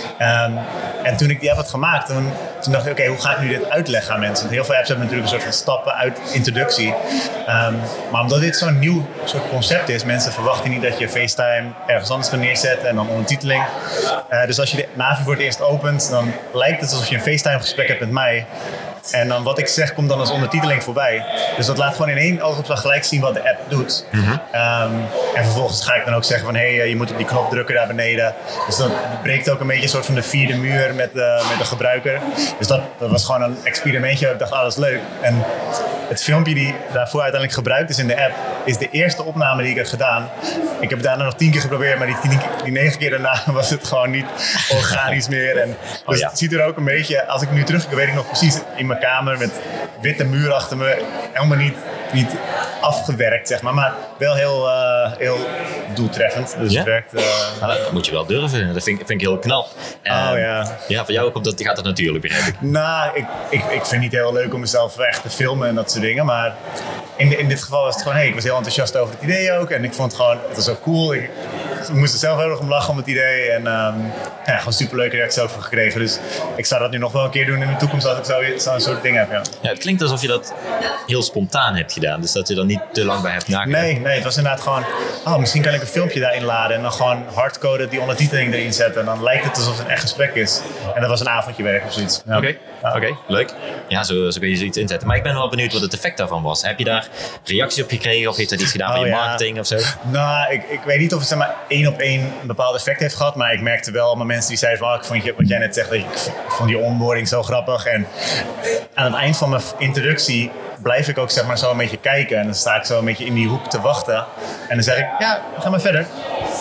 Um, en toen ik die app had gemaakt, toen, toen dacht ik, oké, okay, hoe ga ik nu dit uitleggen aan mensen? Want heel veel apps hebben natuurlijk een soort van stappen uit introductie. Um, maar omdat dit zo'n nieuw soort concept is, mensen verwachten niet dat je FaceTime ergens anders kan neerzetten en dan ondertiteling. Uh, dus als je de Navi voor het eerst opent, dan lijkt het alsof je een FaceTime gesprek hebt met mij. En dan wat ik zeg komt dan als ondertiteling voorbij. Dus dat laat gewoon in één oogopslag gelijk zien wat de app doet. Mm-hmm. Um, en vervolgens ga ik dan ook zeggen van hé, hey, je moet op die knop drukken daar beneden. Dus dat breekt ook een beetje een soort van de vierde muur met de, met de gebruiker. Dus dat, dat was gewoon een experimentje. Ik dacht, ah, dat is leuk. En het filmpje die daarvoor uiteindelijk gebruikt is in de app, is de eerste opname die ik heb gedaan. Ik heb het daarna nog tien keer geprobeerd, maar die, die, die negen keer daarna was het gewoon niet organisch meer. En dus oh, ja. Het ziet er ook een beetje, als ik nu terug weet ik nog precies in mijn kamer met witte muur achter me, helemaal niet, niet afgewerkt, zeg maar. Maar wel heel, uh, heel doeltreffend. Dus ja? het werkt... Uh... Nou, dat moet je wel durven. Dat vind ik, vind ik heel knap. Oh um, ja. Ja, voor jou komt dat, gaat dat natuurlijk, begrijp ik. Nou, ik, ik, ik vind het niet heel leuk om mezelf echt te filmen en dat soort dingen. Maar in, in dit geval was het gewoon... Hey, ik was heel enthousiast over het idee ook. En ik vond het gewoon... Het was ook cool. Ik, ik moest er zelf heel erg om lachen om het idee. En um, ja, gewoon superleuke reacties over gekregen. Dus ik zou dat nu nog wel een keer doen in de toekomst als ik zo, zo'n soort ding heb. Ja. Ja, het klinkt alsof je dat heel spontaan hebt gedaan. Dus dat je er niet te lang bij hebt nagedacht. Nee, nee, het was inderdaad gewoon... Oh, misschien kan ik een filmpje daarin laden. En dan gewoon hardcoden die ondertiteling erin zetten. En dan lijkt het alsof het een echt gesprek is. En dat was een avondje werk of zoiets. Ja. Oké, okay. ja. okay, leuk. Ja, zo, zo kun je zoiets inzetten. Maar ik ben wel benieuwd wat het effect daarvan was. Heb je daar reacties op gekregen? Of heeft dat iets gedaan van oh, je marketing ja. of zo? Nou, ik, ik weet niet of het zeg maar één op één een bepaald effect heeft gehad. Maar ik merkte wel allemaal mensen die zeiden van... Oh, ik vond je, wat jij net zegt, ik vond die onboarding zo grappig. En aan het eind van mijn introductie blijf ik ook zeg maar zo een beetje kijken. En dan sta ik zo een beetje in die hoek te wachten. En dan zeg ik, ja, ga maar verder.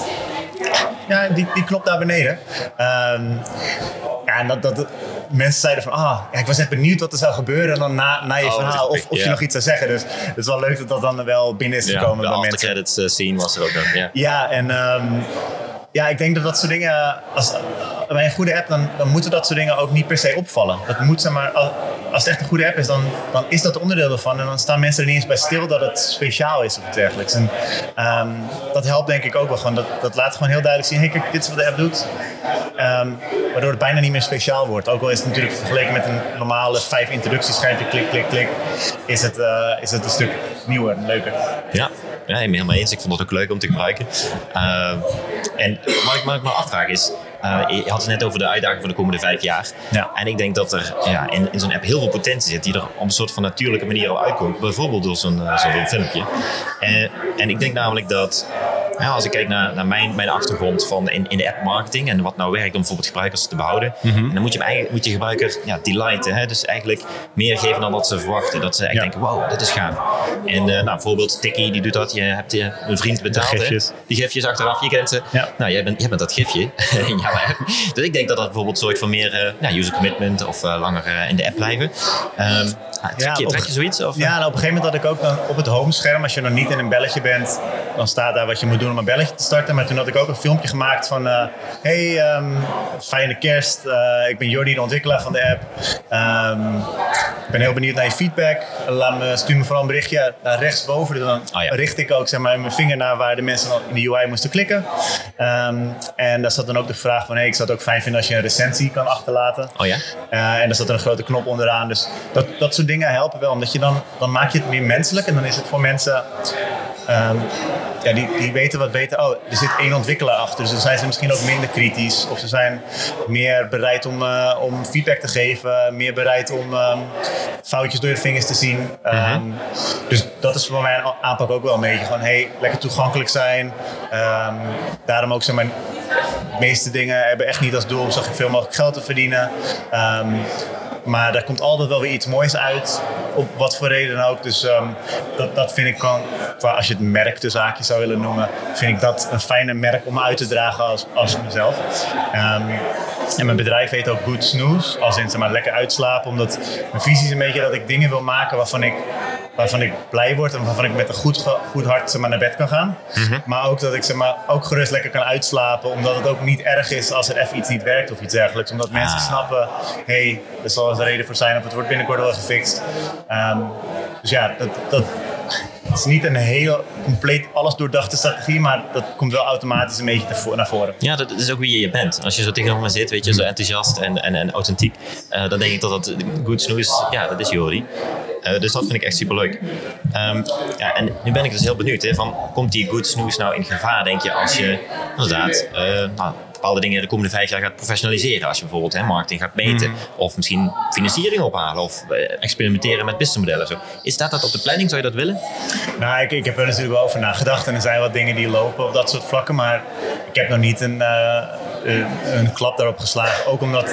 Ja, die, die knop daar beneden. Um, ja, en dat, dat, mensen zeiden van, ah, ja, ik was echt benieuwd wat er zou gebeuren dan na, na je oh, verhaal. Of, of ja. je nog iets zou zeggen. Dus het is wel leuk dat dat dan wel binnen is gekomen ja, bij mensen. De aftercredits uh, scene was er ook dan. Ja, ja en um, ja, ik denk dat dat soort dingen... Als, bij een goede app, dan, dan moeten dat soort dingen ook niet per se opvallen. Dat moet, zeg maar, als, als het echt een goede app is, dan, dan is dat onderdeel ervan. En dan staan mensen er niet eens bij stil dat het speciaal is of iets dergelijks. En um, dat helpt denk ik ook wel gewoon. Dat, dat laat gewoon heel duidelijk zien, hey, kijk, dit is wat de app doet. Um, waardoor het bijna niet meer speciaal wordt. Ook al is het natuurlijk vergeleken met een normale vijf introductieschermpje, klik, klik, klik, is het, uh, is het een stuk nieuwer en leuker. Ja. Ja, ik ben helemaal eens. Ik vond het ook leuk om te gebruiken. Uh, en wat ik me afvraag is... Uh, je had het net over de uitdaging van de komende vijf jaar. Ja. En ik denk dat er ja, in, in zo'n app heel veel potentie zit... die er op een soort van natuurlijke manier al uitkomt. Bijvoorbeeld door zo'n, uh, zo'n filmpje. En, en ik denk namelijk dat... Ja, als ik kijk naar, naar mijn, mijn achtergrond van in, in de app marketing... en wat nou werkt om bijvoorbeeld gebruikers te behouden... Mm-hmm. dan moet je, eigenlijk, moet je gebruiker ja, delighten. Hè? Dus eigenlijk meer geven dan dat ze verwachten. Dat ze eigenlijk ja. denken, wow, dit is gaaf. En uh, nou, bijvoorbeeld Tikkie, die doet dat. Je hebt je een vriend betaald. Die gifjes. Die gifjes achteraf, je kent ze. Ja. Nou, jij bent, jij bent dat gifje in jouw app. Dus ik denk dat dat bijvoorbeeld zorgt voor meer uh, ja, user commitment... of uh, langer uh, in de app blijven. Um, trek, je, ja, trek je zoiets? Of? Ja, nou, op een gegeven moment had ik ook dan op het homescherm... als je nog niet in een belletje bent... dan staat daar wat je moet doen om een belletje te starten. Maar toen had ik ook een filmpje gemaakt van... Uh, hey, um, fijne kerst. Uh, ik ben Jordi, de ontwikkelaar van de app. Um, ik ben heel benieuwd naar je feedback. Laat me, stuur me vooral een berichtje naar rechtsboven. Dus dan oh ja. richt ik ook zeg maar, mijn vinger naar waar de mensen in de U I moesten klikken. Um, en daar zat dan ook de vraag van... Hey, ik zou het ook fijn vinden als je een recensie kan achterlaten. Oh ja? Uh, en daar zat er een grote knop onderaan. Dus dat, dat soort dingen helpen wel. Omdat je dan, dan maak je het meer menselijk. En dan is het voor mensen... Um, ja, die, die weten wat beter. Oh, er zit één ontwikkelaar achter. Dus dan zijn ze misschien ook minder kritisch. Of ze zijn meer bereid om, uh, om feedback te geven. Meer bereid om um, foutjes door de vingers te zien. Um, mm-hmm. Dus dat is voor mijn aanpak ook wel een beetje. Gewoon, hey, lekker toegankelijk zijn. Um, daarom ook, zeg maar, de meeste dingen hebben echt niet als doel om zoveel mogelijk geld te verdienen. Um, Maar daar komt altijd wel weer iets moois uit, op wat voor reden dan ook. Dus um, dat, dat vind ik kan, als je het merk de zaakje zou willen noemen, vind ik dat een fijne merk om uit te dragen als, als mezelf. Um, en mijn bedrijf heet ook Good Snooze, als in zeg maar lekker uitslapen. Omdat mijn visie is een beetje dat ik dingen wil maken waarvan ik, waarvan ik blij word en waarvan ik met een goed, goed hart zeg maar, naar bed kan gaan. Mm-hmm. Maar ook dat ik zeg maar, ook gerust lekker kan uitslapen, omdat het ook niet erg is als er even iets niet werkt of iets dergelijks. Omdat ah. mensen snappen, hé, hey, er zal een reden voor zijn of het wordt binnenkort wel gefixt. Um, dus ja, dat, dat het is niet een heel compleet alles doordachte strategie, maar dat komt wel automatisch een beetje te, naar voren. Ja, dat is ook wie je bent. Als je zo tegenover me zit, weet je, zo enthousiast en, en, en authentiek, uh, dan denk ik dat dat Good Snooze, ja, dat is Jordi. Uh, dus dat vind ik echt superleuk. Um, ja, en nu ben ik dus heel benieuwd, hè, van, komt die Good Snooze nou in gevaar, denk je, als je inderdaad uh, nou, bepaalde dingen de komende vijf jaar gaat professionaliseren. Als je bijvoorbeeld hè, marketing gaat meten. Mm. Of misschien financiering ophalen. Of uh, experimenteren met businessmodellen. Zo. Is dat dat op de planning? Zou je dat willen? Nou, ik, ik heb er natuurlijk wel over nagedacht. En er zijn wat dingen die lopen op dat soort vlakken. Maar ik heb nog niet een, uh, een, een klap daarop geslagen. Ook omdat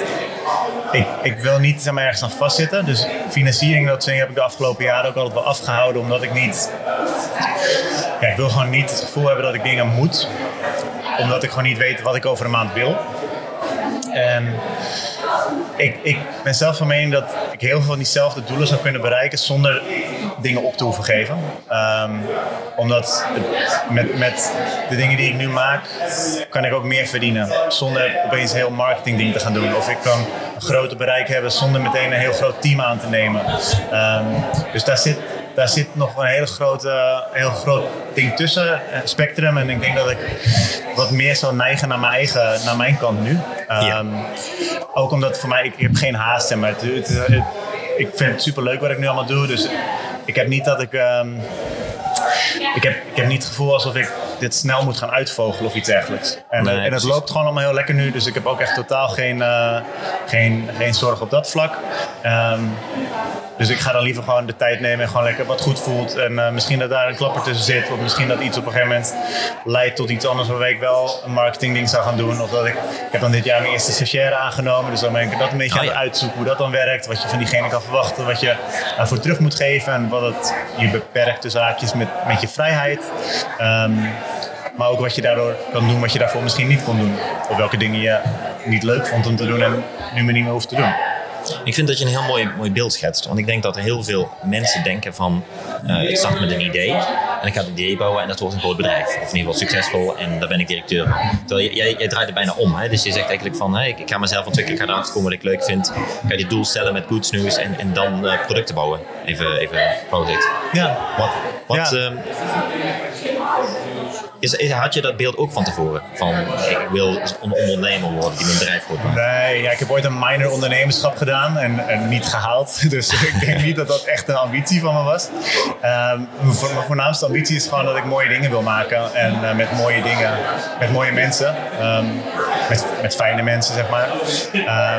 ik, ik wil niet zeg maar, ergens aan vastzitten. Dus financiering, dat heb ik de afgelopen jaren ook altijd wel afgehouden. Omdat ik niet... Ja, ik wil gewoon niet het gevoel hebben dat ik dingen moet. Omdat ik gewoon niet weet wat ik over een maand wil. En ik, ik ben zelf van mening dat ik heel veel van diezelfde doelen zou kunnen bereiken zonder dingen op te hoeven geven. Um, omdat het, met, met de dingen die ik nu maak, kan ik ook meer verdienen. Zonder opeens een heel marketingding te gaan doen. Of ik kan een groter bereik hebben zonder meteen een heel groot team aan te nemen. Um, dus daar zit... Daar zit nog een hele grote, heel groot ding tussen, spectrum. En ik denk dat ik wat meer zou neigen naar mijn eigen, naar mijn kant nu. Um, ja. Ook omdat voor mij, ik, ik heb geen haast. Maar het, het, het, ik vind het superleuk wat ik nu allemaal doe. Dus ik heb niet dat ik... Um, ik, heb, ik heb niet het gevoel alsof ik dit snel moet gaan uitvogelen of iets dergelijks. En, nee, en het loopt gewoon allemaal heel lekker nu. Dus ik heb ook echt totaal geen, uh, geen, geen zorg op dat vlak. Um, Dus ik ga dan liever gewoon de tijd nemen en gewoon lekker wat goed voelt. En uh, misschien dat daar een klapper tussen zit. Of misschien dat iets op een gegeven moment leidt tot iets anders waar ik wel een marketingding zou gaan doen. Of dat ik, ik heb dan dit jaar mijn eerste stagiaire aangenomen. Dus dan ben ik dat een beetje oh, aan het ja. uitzoeken hoe dat dan werkt. Wat je van diegene kan verwachten. Wat je daarvoor terug moet geven. En wat het je beperkt tussen haakjes met, met je vrijheid. Um, maar ook wat je daardoor kan doen wat je daarvoor misschien niet kon doen. Of welke dingen je niet leuk vond om te doen en nu maar niet meer hoeft te doen. Ik vind dat je een heel mooi, mooi beeld schetst. Want ik denk dat er heel veel mensen denken van... Uh, ik start met een idee en ik ga het idee bouwen en dat wordt een groot bedrijf. Of in ieder geval succesvol en daar ben ik directeur van. Terwijl jij, jij draait het bijna om. Hè? Dus je zegt eigenlijk van... Hey, ik ga mezelf ontwikkelen, ik ga erachter komen wat ik leuk vind. Ik ga die doel stellen met Good Snooze en, en dan uh, producten bouwen. Even, even pauze. Ja. Wat, wat, ja. Uh, is, is, had je dat beeld ook van tevoren? Van ik wil een ondernemer worden die mijn bedrijf groot maakt? Nee, ja, ik heb ooit een minor ondernemerschap gedaan en, en niet gehaald. Dus ik denk niet dat dat echt een ambitie van me was. Um, mijn voornaamste ambitie is gewoon dat ik mooie dingen wil maken. En uh, met mooie dingen, met mooie mensen. Um, met, met fijne mensen, zeg maar. Um,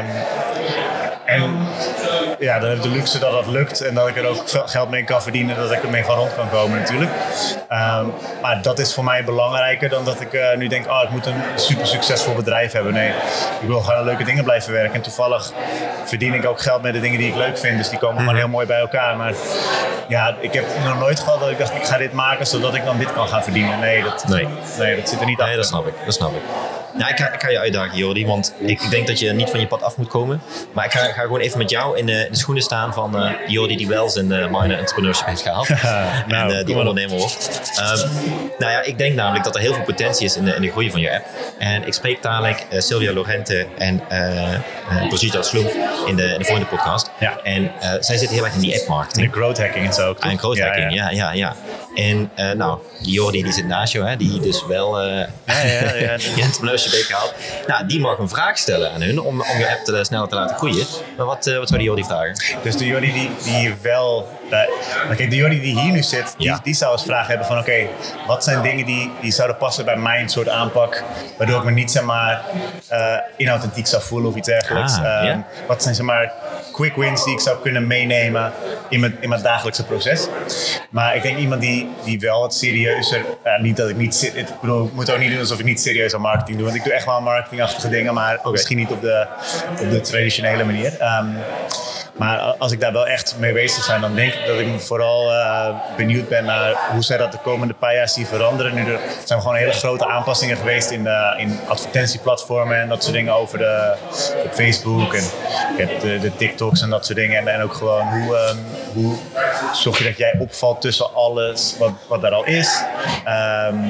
en ja, dan heb ik de luxe dat dat lukt en dat ik er ook geld mee kan verdienen, dat ik ermee van rond kan komen natuurlijk. Um, maar dat is voor mij belangrijker dan dat ik uh, nu denk, oh, ik moet een super succesvol bedrijf hebben. Nee, ik wil gewoon leuke dingen blijven werken. En toevallig verdien ik ook geld met de dingen die ik leuk vind, dus die komen gewoon heel mooi bij elkaar. Maar ja, ik heb nog nooit gehad dat ik dacht, ik ga dit maken zodat ik dan dit kan gaan verdienen. Nee, dat, nee. nee, dat zit er niet achter. Nee, dat snap ik. Dat snap ik. Nou, ik ga, ik ga je uitdagen, Jordi, want ik, ik denk dat je niet van je pad af moet komen. Maar ik ga, ga gewoon even met jou in de, de schoenen staan van uh, Jordi die wel zijn uh, minor entrepreneurship heeft gehaald. nou, en uh, die ondernemer wordt. Um, nou ja, ik denk namelijk dat er heel veel potentie is in de, in de groei van je app. En ik spreek dadelijk uh, Sylvia Lorente en uh, uh, Brigitte Sloemf in de, in de volgende podcast. Ja. En uh, zij zitten heel erg in die app marketing. De growth hacking en zo ook. En growth hacking, ja, ja, ja. ja. En uh, nou, Jordi die zit naast jou, hè, die dus wel uh, ja, ja, ja. die entrepreneurship heeft gehaald. Nou, die mag een vraag stellen aan hun om, om je app te, sneller te laten groeien. Maar wat, uh, wat zou die Jordi vragen? Dus de Jordi die, die wel... Uh, kijk, de Jordi die hier nu zit, die, ja. die zou als vraag hebben van... Oké, okay, wat zijn dingen die, die zouden passen bij mijn soort aanpak... waardoor ik me niet, zeg maar, uh, inauthentiek zou voelen of iets dergelijks. Ah, uh, yeah. Wat zijn, zeg maar, quick wins die ik zou kunnen meenemen in mijn, in mijn dagelijkse proces. Maar ik denk iemand die, die wel wat serieuzer... Uh, niet dat ik niet... Ik bedoel, ik moet ook niet doen alsof ik niet serieus aan marketing doe. Want ik doe echt wel marketingachtige dingen, maar okay. misschien niet op de, op de traditionele manier. Um, Maar als ik daar wel echt mee bezig zijn, dan denk ik dat ik vooral uh, benieuwd ben naar hoe zij dat de komende paar jaar zien veranderen. Nu er zijn gewoon hele grote aanpassingen geweest in, de, in advertentieplatformen en dat soort dingen over de, op Facebook en je hebt de, de TikToks en dat soort dingen. En, en ook gewoon hoe, um, hoe zorg je dat jij opvalt tussen alles wat, wat er al is. Um,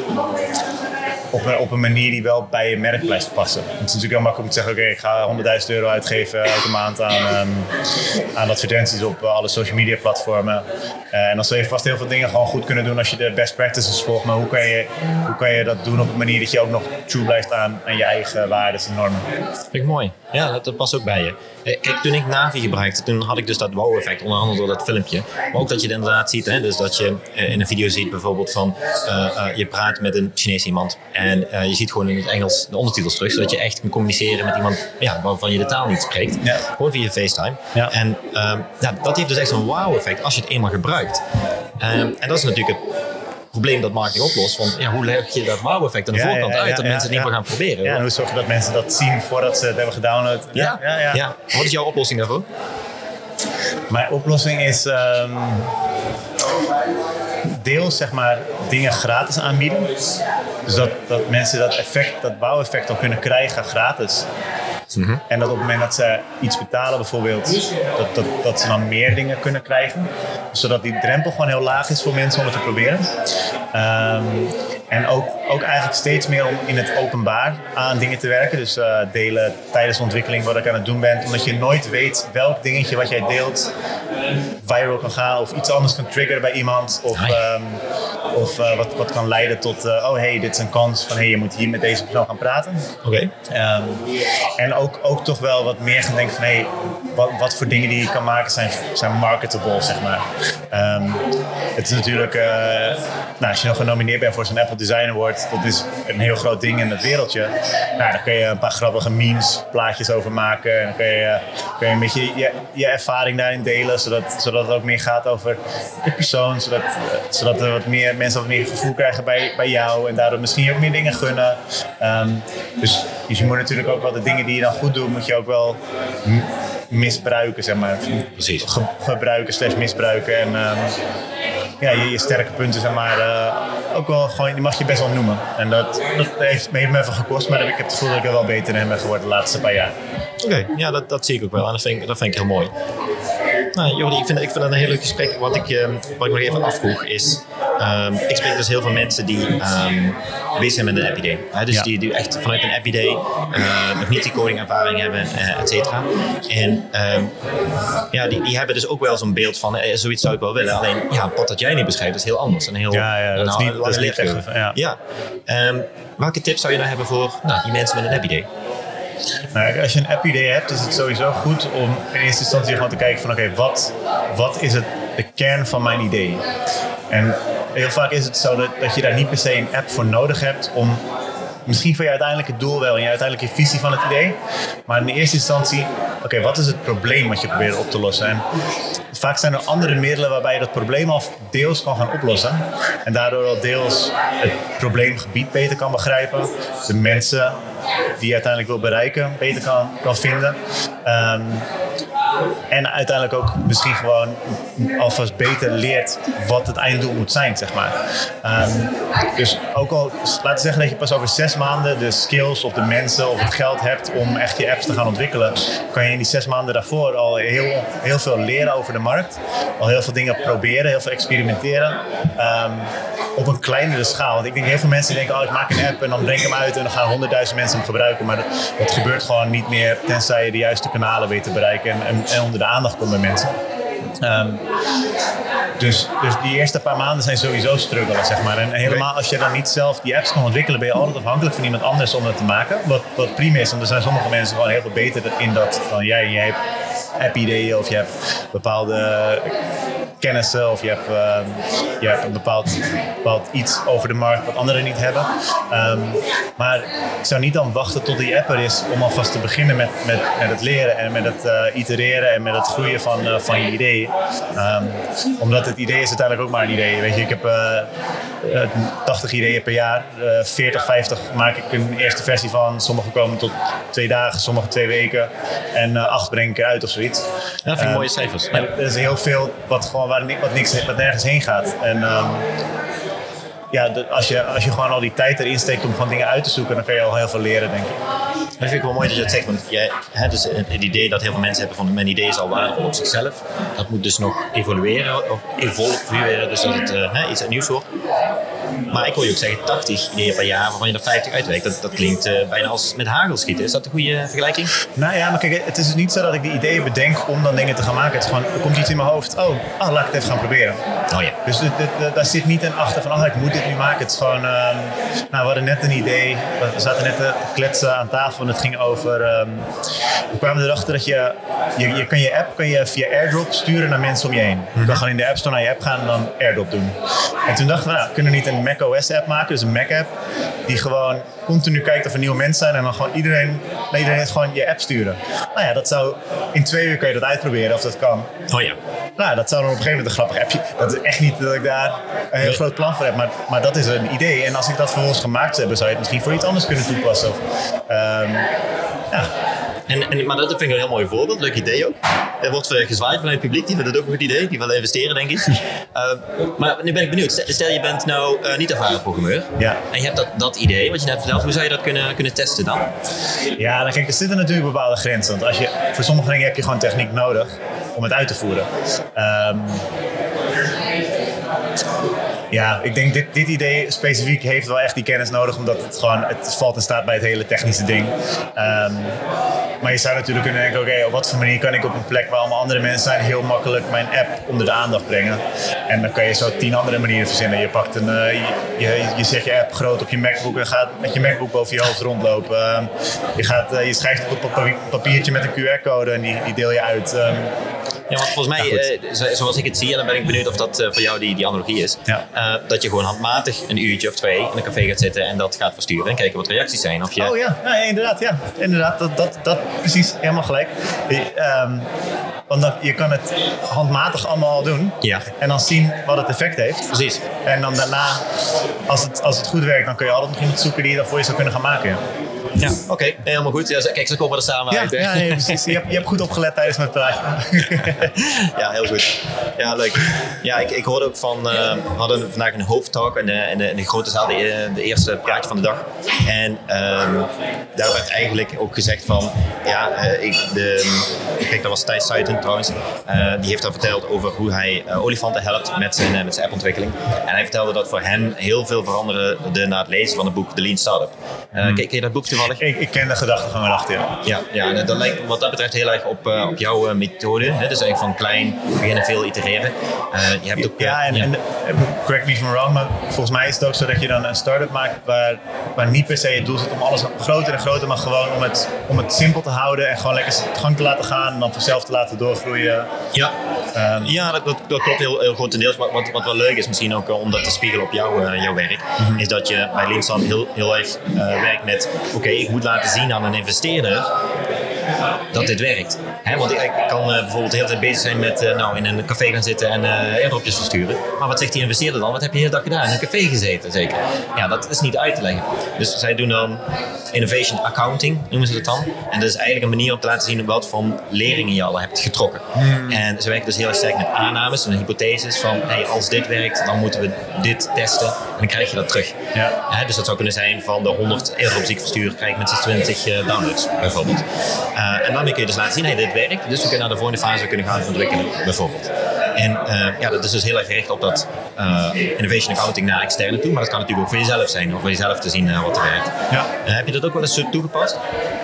Op een, op een manier die wel bij je merk blijft passen. Het is natuurlijk heel makkelijk om te zeggen... oké, okay, ik ga honderdduizend euro uitgeven elke maand aan, um, aan advertenties op uh, alle social media platformen. Uh, en dan zul je vast heel veel dingen gewoon goed kunnen doen als je de best practices volgt. Maar hoe kan je, hoe kan je dat doen op een manier dat je ook nog true blijft aan, aan je eigen waarden en normen? Vind ik mooi. Ja, dat, dat past ook bij je. Kijk, toen ik Navi gebruikte, toen had ik dus dat wow-effect, onder andere door dat filmpje. Maar ook dat je het inderdaad ziet, hè, dus dat je in een video ziet bijvoorbeeld van uh, uh, je praat met een Chinees iemand en uh, je ziet gewoon in het Engels de ondertitels terug, zodat je echt kan communiceren met iemand ja, waarvan je de taal niet spreekt. Ja. Gewoon via FaceTime. Ja. En uh, ja, dat heeft dus echt zo'n wow-effect als je het eenmaal gebruikt. Um, en dat is natuurlijk het probleem dat marketing oplost. Want ja, hoe leg je dat wow-effect aan de ja, voorkant ja, ja, uit dat ja, mensen het ja, niet meer gaan proberen? Ja, en hoe zorg je dat mensen dat zien voordat ze het hebben gedownload? Ja, ja, ja. ja. Wat is jouw oplossing daarvoor? Mijn oplossing is um, deels zeg maar dingen gratis aanbieden. Dus dat, dat mensen dat effect, dat wow-effect al kunnen krijgen gratis. markt. Mm-hmm. En dat op het moment dat ze iets betalen bijvoorbeeld, dat, dat, dat ze dan meer dingen kunnen krijgen. Zodat die drempel gewoon heel laag is voor mensen om het te proberen. Um, en ook, ook eigenlijk steeds meer om in het openbaar aan dingen te werken. Dus uh, delen tijdens de ontwikkeling wat ik aan het doen ben. Omdat je nooit weet welk dingetje wat jij deelt viral kan gaan. Of iets anders kan triggeren bij iemand. Of, um, of uh, wat, wat kan leiden tot, uh, oh hey, dit is een kans van hey, je moet hier met deze persoon gaan praten. Oké. Okay. Um, en ook, ook toch wel wat meer gaan denken van hey, wat, wat voor dingen die je kan maken zijn, zijn marketable, zeg maar. Um, het is natuurlijk, uh, nou, als je nog genomineerd bent voor zo'n Apple Design Award, dat is een heel groot ding in het wereldje. Nou, daar kun je een paar grappige memes, plaatjes over maken. En dan kun je, kun je een beetje je, je ervaring daarin delen, zodat, zodat het ook meer gaat over de persoon. Zodat, zodat er wat meer mensen wat meer gevoel krijgen bij, bij jou en daardoor misschien ook meer dingen gunnen. Um, dus, dus je moet natuurlijk ook wel de dingen die je dan goed doet, moet je ook wel m- misbruiken, zeg maar. Precies. Ge- gebruiken slash misbruiken. En um, ja, je, je sterke punten, zeg maar, uh, ook wel gewoon, die mag je best wel noemen. En dat, dat heeft, heeft me even gekost, maar ik heb het gevoel dat ik er wel beter in ben geworden de laatste paar jaar. Oké, okay, ja, dat, dat zie ik ook wel en dat vind ik, dat vind ik heel mooi. Nou, Jordi, ik vind, ik vind dat een heel leuk gesprek. Wat ik, um, wat ik nog even afvroeg is, um, ik spreek dus heel veel mensen die um, bezig zijn met een app-idee. Hè? Dus ja. die, die echt vanuit een app-idee uh, nog niet die coding-ervaring hebben, uh, et cetera. En um, ja, die, die hebben dus ook wel zo'n beeld van, eh, zoiets zou ik wel willen. Alleen, ja, het pad dat jij nu beschrijft is heel anders. Een heel, ja, ja, dat nou, is niet, dat is niet echt. Ja. ja. Um, welke tips zou je nou hebben voor nou, die mensen met een app-idee? Nou, als je een app-idee hebt, is het sowieso goed om in eerste instantie gewoon te kijken van oké, okay, wat, wat is het, de kern van mijn idee? En heel vaak is het zo dat, dat je daar niet per se een app voor nodig hebt om misschien voor je uiteindelijke doel wel en je uiteindelijke visie van het idee. Maar in de eerste instantie, oké, okay, wat is het probleem wat je probeert op te lossen? En vaak zijn er andere middelen waarbij je dat probleem al deels kan gaan oplossen. En daardoor al deels het probleemgebied beter kan begrijpen. De mensen die je uiteindelijk wil bereiken beter kan, kan vinden. Um, en uiteindelijk ook misschien gewoon alvast beter leert wat het einddoel moet zijn, zeg maar. Um, dus ook al, laten we zeggen dat je pas over zes maanden de skills of de mensen of het geld hebt om echt je apps te gaan ontwikkelen, kan je in die zes maanden daarvoor al heel, heel veel leren over de markt. Al heel veel dingen proberen, heel veel experimenteren. Um, op een kleinere schaal. Want ik denk heel veel mensen denken, oh, ik maak een app en dan breng ik hem uit en dan gaan honderdduizend mensen hem gebruiken. Maar dat, dat gebeurt gewoon niet meer tenzij je de juiste kanalen weet te bereiken en, en, en onder de aandacht komt bij mensen. Um, dus, dus die eerste paar maanden zijn sowieso struggelen, zeg maar. En helemaal als je dan niet zelf die apps kan ontwikkelen, ben je altijd afhankelijk van iemand anders om dat te maken. Wat, wat prima is, want er zijn sommige mensen gewoon heel veel beter in dat dan jij. En jij hebt app-ideeën of je hebt bepaalde kennissen of je hebt, uh, je hebt een bepaald, bepaald iets over de markt wat anderen niet hebben. Um, maar ik zou niet dan wachten tot die app er is om alvast te beginnen met, met, met het leren en met het uh, itereren en met het groeien van, uh, van je idee. Um, omdat het idee is uiteindelijk ook maar een idee. Weet je, ik heb uh, tachtig ideeën per jaar. Uh, veertig, vijftig maak ik een eerste versie van. Sommige komen tot twee dagen, sommige twee weken. En uh, acht breng ik eruit of zoiets. Ja, dat vind ik uh, mooie cijfers. En er is heel veel wat, gewoon, waar, wat, niks, wat nergens heen gaat. En um, ja, de, als, je, als je gewoon al die tijd erin steekt om gewoon dingen uit te zoeken, dan kan je al heel veel leren, denk ik. Dat vind ik wel mooi dat je dat zegt, want jij, hè, dus het idee dat heel veel mensen hebben van mijn idee is al waardevol op zichzelf. Dat moet dus nog evolueren, of evolueren, dus dat het uh, hè, iets nieuws wordt. Maar ik wil je ook zeggen, tachtig ideeën per jaar waarvan je er vijftig uitwerkt. Dat, dat klinkt uh, bijna als met hagel schieten. Is dat een goede vergelijking? Nou ja, maar kijk, het is dus niet zo dat ik die ideeën bedenk om dan dingen te gaan maken. Het is gewoon, er komt iets in mijn hoofd. Oh, oh laat ik het even gaan proberen. Oh ja. Dus de, de, de, daar zit niet een achter van, oh, ik moet dit nu maken. Het is gewoon, um, nou, we hadden net een idee. We zaten net te kletsen aan tafel en het ging over... Um, we kwamen erachter dat je, je, je kan je app kan je via AirDrop sturen naar mensen om je heen. Mm-hmm. Je kan gewoon in de App Store naar je app gaan en dan AirDrop doen. En toen dachten we, nou, kunnen we niet een macOS app maken, dus een Mac app, die gewoon continu kijkt of er nieuwe mensen zijn en dan gewoon iedereen, naar iedereen gewoon je app sturen. Nou ja, dat zou, in twee uur kun je dat uitproberen of dat kan. Oh ja. Nou, dat zou dan op een gegeven moment een grappig appje. Dat is echt niet dat ik daar een heel groot plan voor heb, maar, maar dat is een idee. En als ik dat vervolgens gemaakt zou hebben, zou je het misschien voor iets anders kunnen toepassen. Of, um, ja. En, en, maar dat vind ik een heel mooi voorbeeld, leuk idee ook. er wordt gezwaaid vanuit het publiek. Die vinden het ook een goed idee. Die willen investeren, denk ik. Uh, maar nu ben ik benieuwd. Stel, je bent nou uh, niet ervaren programmeur. Ja. En je hebt dat, dat idee, wat je net vertelt. Hoe zou je dat kunnen, kunnen testen dan? Ja, dan kijk, er zitten natuurlijk bepaalde grenzen. Want als je, voor sommige dingen heb je gewoon techniek nodig om het uit te voeren. Um, Ja, ik denk dit, dit idee specifiek heeft wel echt die kennis nodig, omdat het gewoon, het valt en staat bij het hele technische ding. Um, maar je zou natuurlijk kunnen denken, oké, okay, op wat voor manier kan ik op een plek waar allemaal andere mensen zijn heel makkelijk mijn app onder de aandacht brengen. En dan kan je zo tien andere manieren verzinnen. Je pakt een, uh, je, je, je zet je app groot op je MacBook en gaat met je MacBook boven je hoofd rondlopen. Um, je, gaat, uh, je schrijft het op een papiertje met een Q R-code en die, die deel je uit. Um, Ja, want volgens mij, ja, uh, zoals ik het zie, en dan ben ik benieuwd of dat uh, voor jou die, die analogie is, ja. uh, dat je gewoon handmatig een uurtje of twee in een café gaat zitten en dat gaat versturen en kijken wat reacties zijn. Of je... Oh ja, nee, inderdaad, ja. inderdaad dat, dat, dat precies, helemaal gelijk. Um, want dan, je kan het handmatig allemaal doen ja. en dan zien wat het effect heeft. Precies. En dan daarna, als het, als het goed werkt, dan kun je altijd nog iemand zoeken die je dan voor je zou kunnen gaan maken. Ja. Ja, oké. Okay. Helemaal goed. Ja, kijk, zo komen we er samen ja, uit. Hè? Ja, nee, precies. Je hebt, je hebt goed opgelet tijdens mijn praatje. Ja, heel goed. Ja, leuk. Ja, ik, ik hoorde ook van... Uh, we hadden vandaag een hoofdtalk in de, in de, in de grote zaal, de, de eerste praatje van de dag. En um, daar werd eigenlijk ook gezegd van... Ja, uh, ik, de, kijk, dat was Thijs Suiten trouwens. Uh, die heeft daar verteld over hoe hij uh, olifanten helpt met zijn, uh, met zijn appontwikkeling. En hij vertelde dat voor hem heel veel veranderde na het lezen van het boek The Lean Startup. Uh, hmm. Ken je dat boek toevallig? Ik, ik ken de gedachtegang erachter. Ja, ja en dat lijkt wat dat betreft heel erg op, uh, op jouw uh, methode. Hè? Dus eigenlijk van klein beginnen, veel itereren. Uh, je hebt ook, uh, ja, en, ja. en correct me if I'm wrong, maar volgens mij is het ook zo dat je dan een start-up maakt waar, waar niet per se het doel zit om alles groter en groter, maar gewoon om het, om het simpel te houden en gewoon lekker gang te laten gaan en dan vanzelf te laten doorgroeien. Ja, um, ja dat, dat, dat klopt heel, heel grotendeels. Wat, wat, wat wel leuk is misschien ook om dat te spiegelen op jouw, uh, jouw werk, mm-hmm. is dat je bij Lean Startup heel, heel erg uh, werkt met oké, okay, ik moet laten zien aan een investeerder dat dit werkt. He, want ik, ik kan uh, bijvoorbeeld de hele tijd bezig zijn met uh, nou, in een café gaan zitten en uh, airdropjes versturen. Maar wat zegt die investeerder dan? Wat heb je de hele dag gedaan? In een café gezeten, zeker. Ja, dat is niet uit te leggen. Dus zij doen dan innovation accounting, noemen ze dat dan. En dat is eigenlijk een manier om te laten zien wat voor leringen je al hebt getrokken. Hmm. En ze werken dus heel erg sterk met aannames en hypotheses van hey, als dit werkt, dan moeten we dit testen en dan krijg je dat terug. Ja. He, dus dat zou kunnen zijn van de honderd airdrops die ik verstuur, krijg ik met z'n twintig uh, downloads, bijvoorbeeld. Uh, en daarmee kun je dus laten zien, hey, dit werkt, dus we kunnen naar de volgende fase kunnen gaan ontwikkelen, bijvoorbeeld. En uh, ja, dat is dus heel erg gericht op dat uh, innovation accounting naar externe toe, maar dat kan natuurlijk ook voor jezelf zijn, of voor jezelf te zien uh, wat er werkt. Ja. Uh, heb je dat ook wel eens toegepast?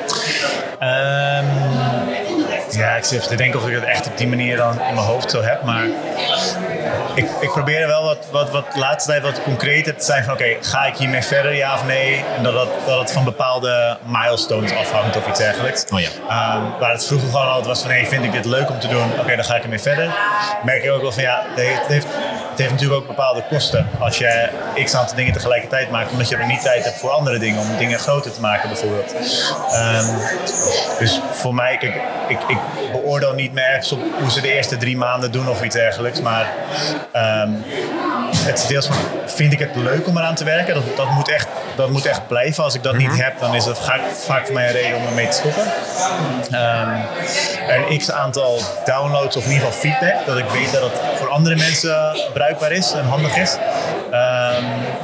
Um, ja, ik zit even te denken of ik het echt op die manier dan in mijn hoofd zo heb, maar ik, ik probeer er wel wat, wat, wat de laatste tijd wat concreter te zijn van oké, okay, ga ik hiermee verder, ja of nee? En dat, dat, dat het van bepaalde milestones afhangt of iets dergelijks. Oh ja. um, waar het vroeger gewoon altijd was van hey, vind ik dit leuk om te doen? Oké, okay, dan ga ik ermee verder. Merk ik ook wel van ja, het heeft, het heeft, het heeft natuurlijk ook bepaalde kosten. Als je x aantal dingen tegelijkertijd maakt, omdat je er niet tijd hebt voor andere dingen, om dingen groter te maken bijvoorbeeld. Um, dus voor mij, kijk, ik, ik beoordeel niet meer ergens op hoe ze de eerste drie maanden doen of iets dergelijks, maar um, het is deels van, vind ik het leuk om eraan te werken? Dat, dat, moet, echt, dat moet echt blijven. Als ik dat mm-hmm. niet heb, dan is dat vaak, vaak voor mij een reden om ermee te stoppen. Um, een x aantal downloads of in ieder geval feedback, dat ik weet dat het voor andere mensen bruikbaar is en handig is. Um,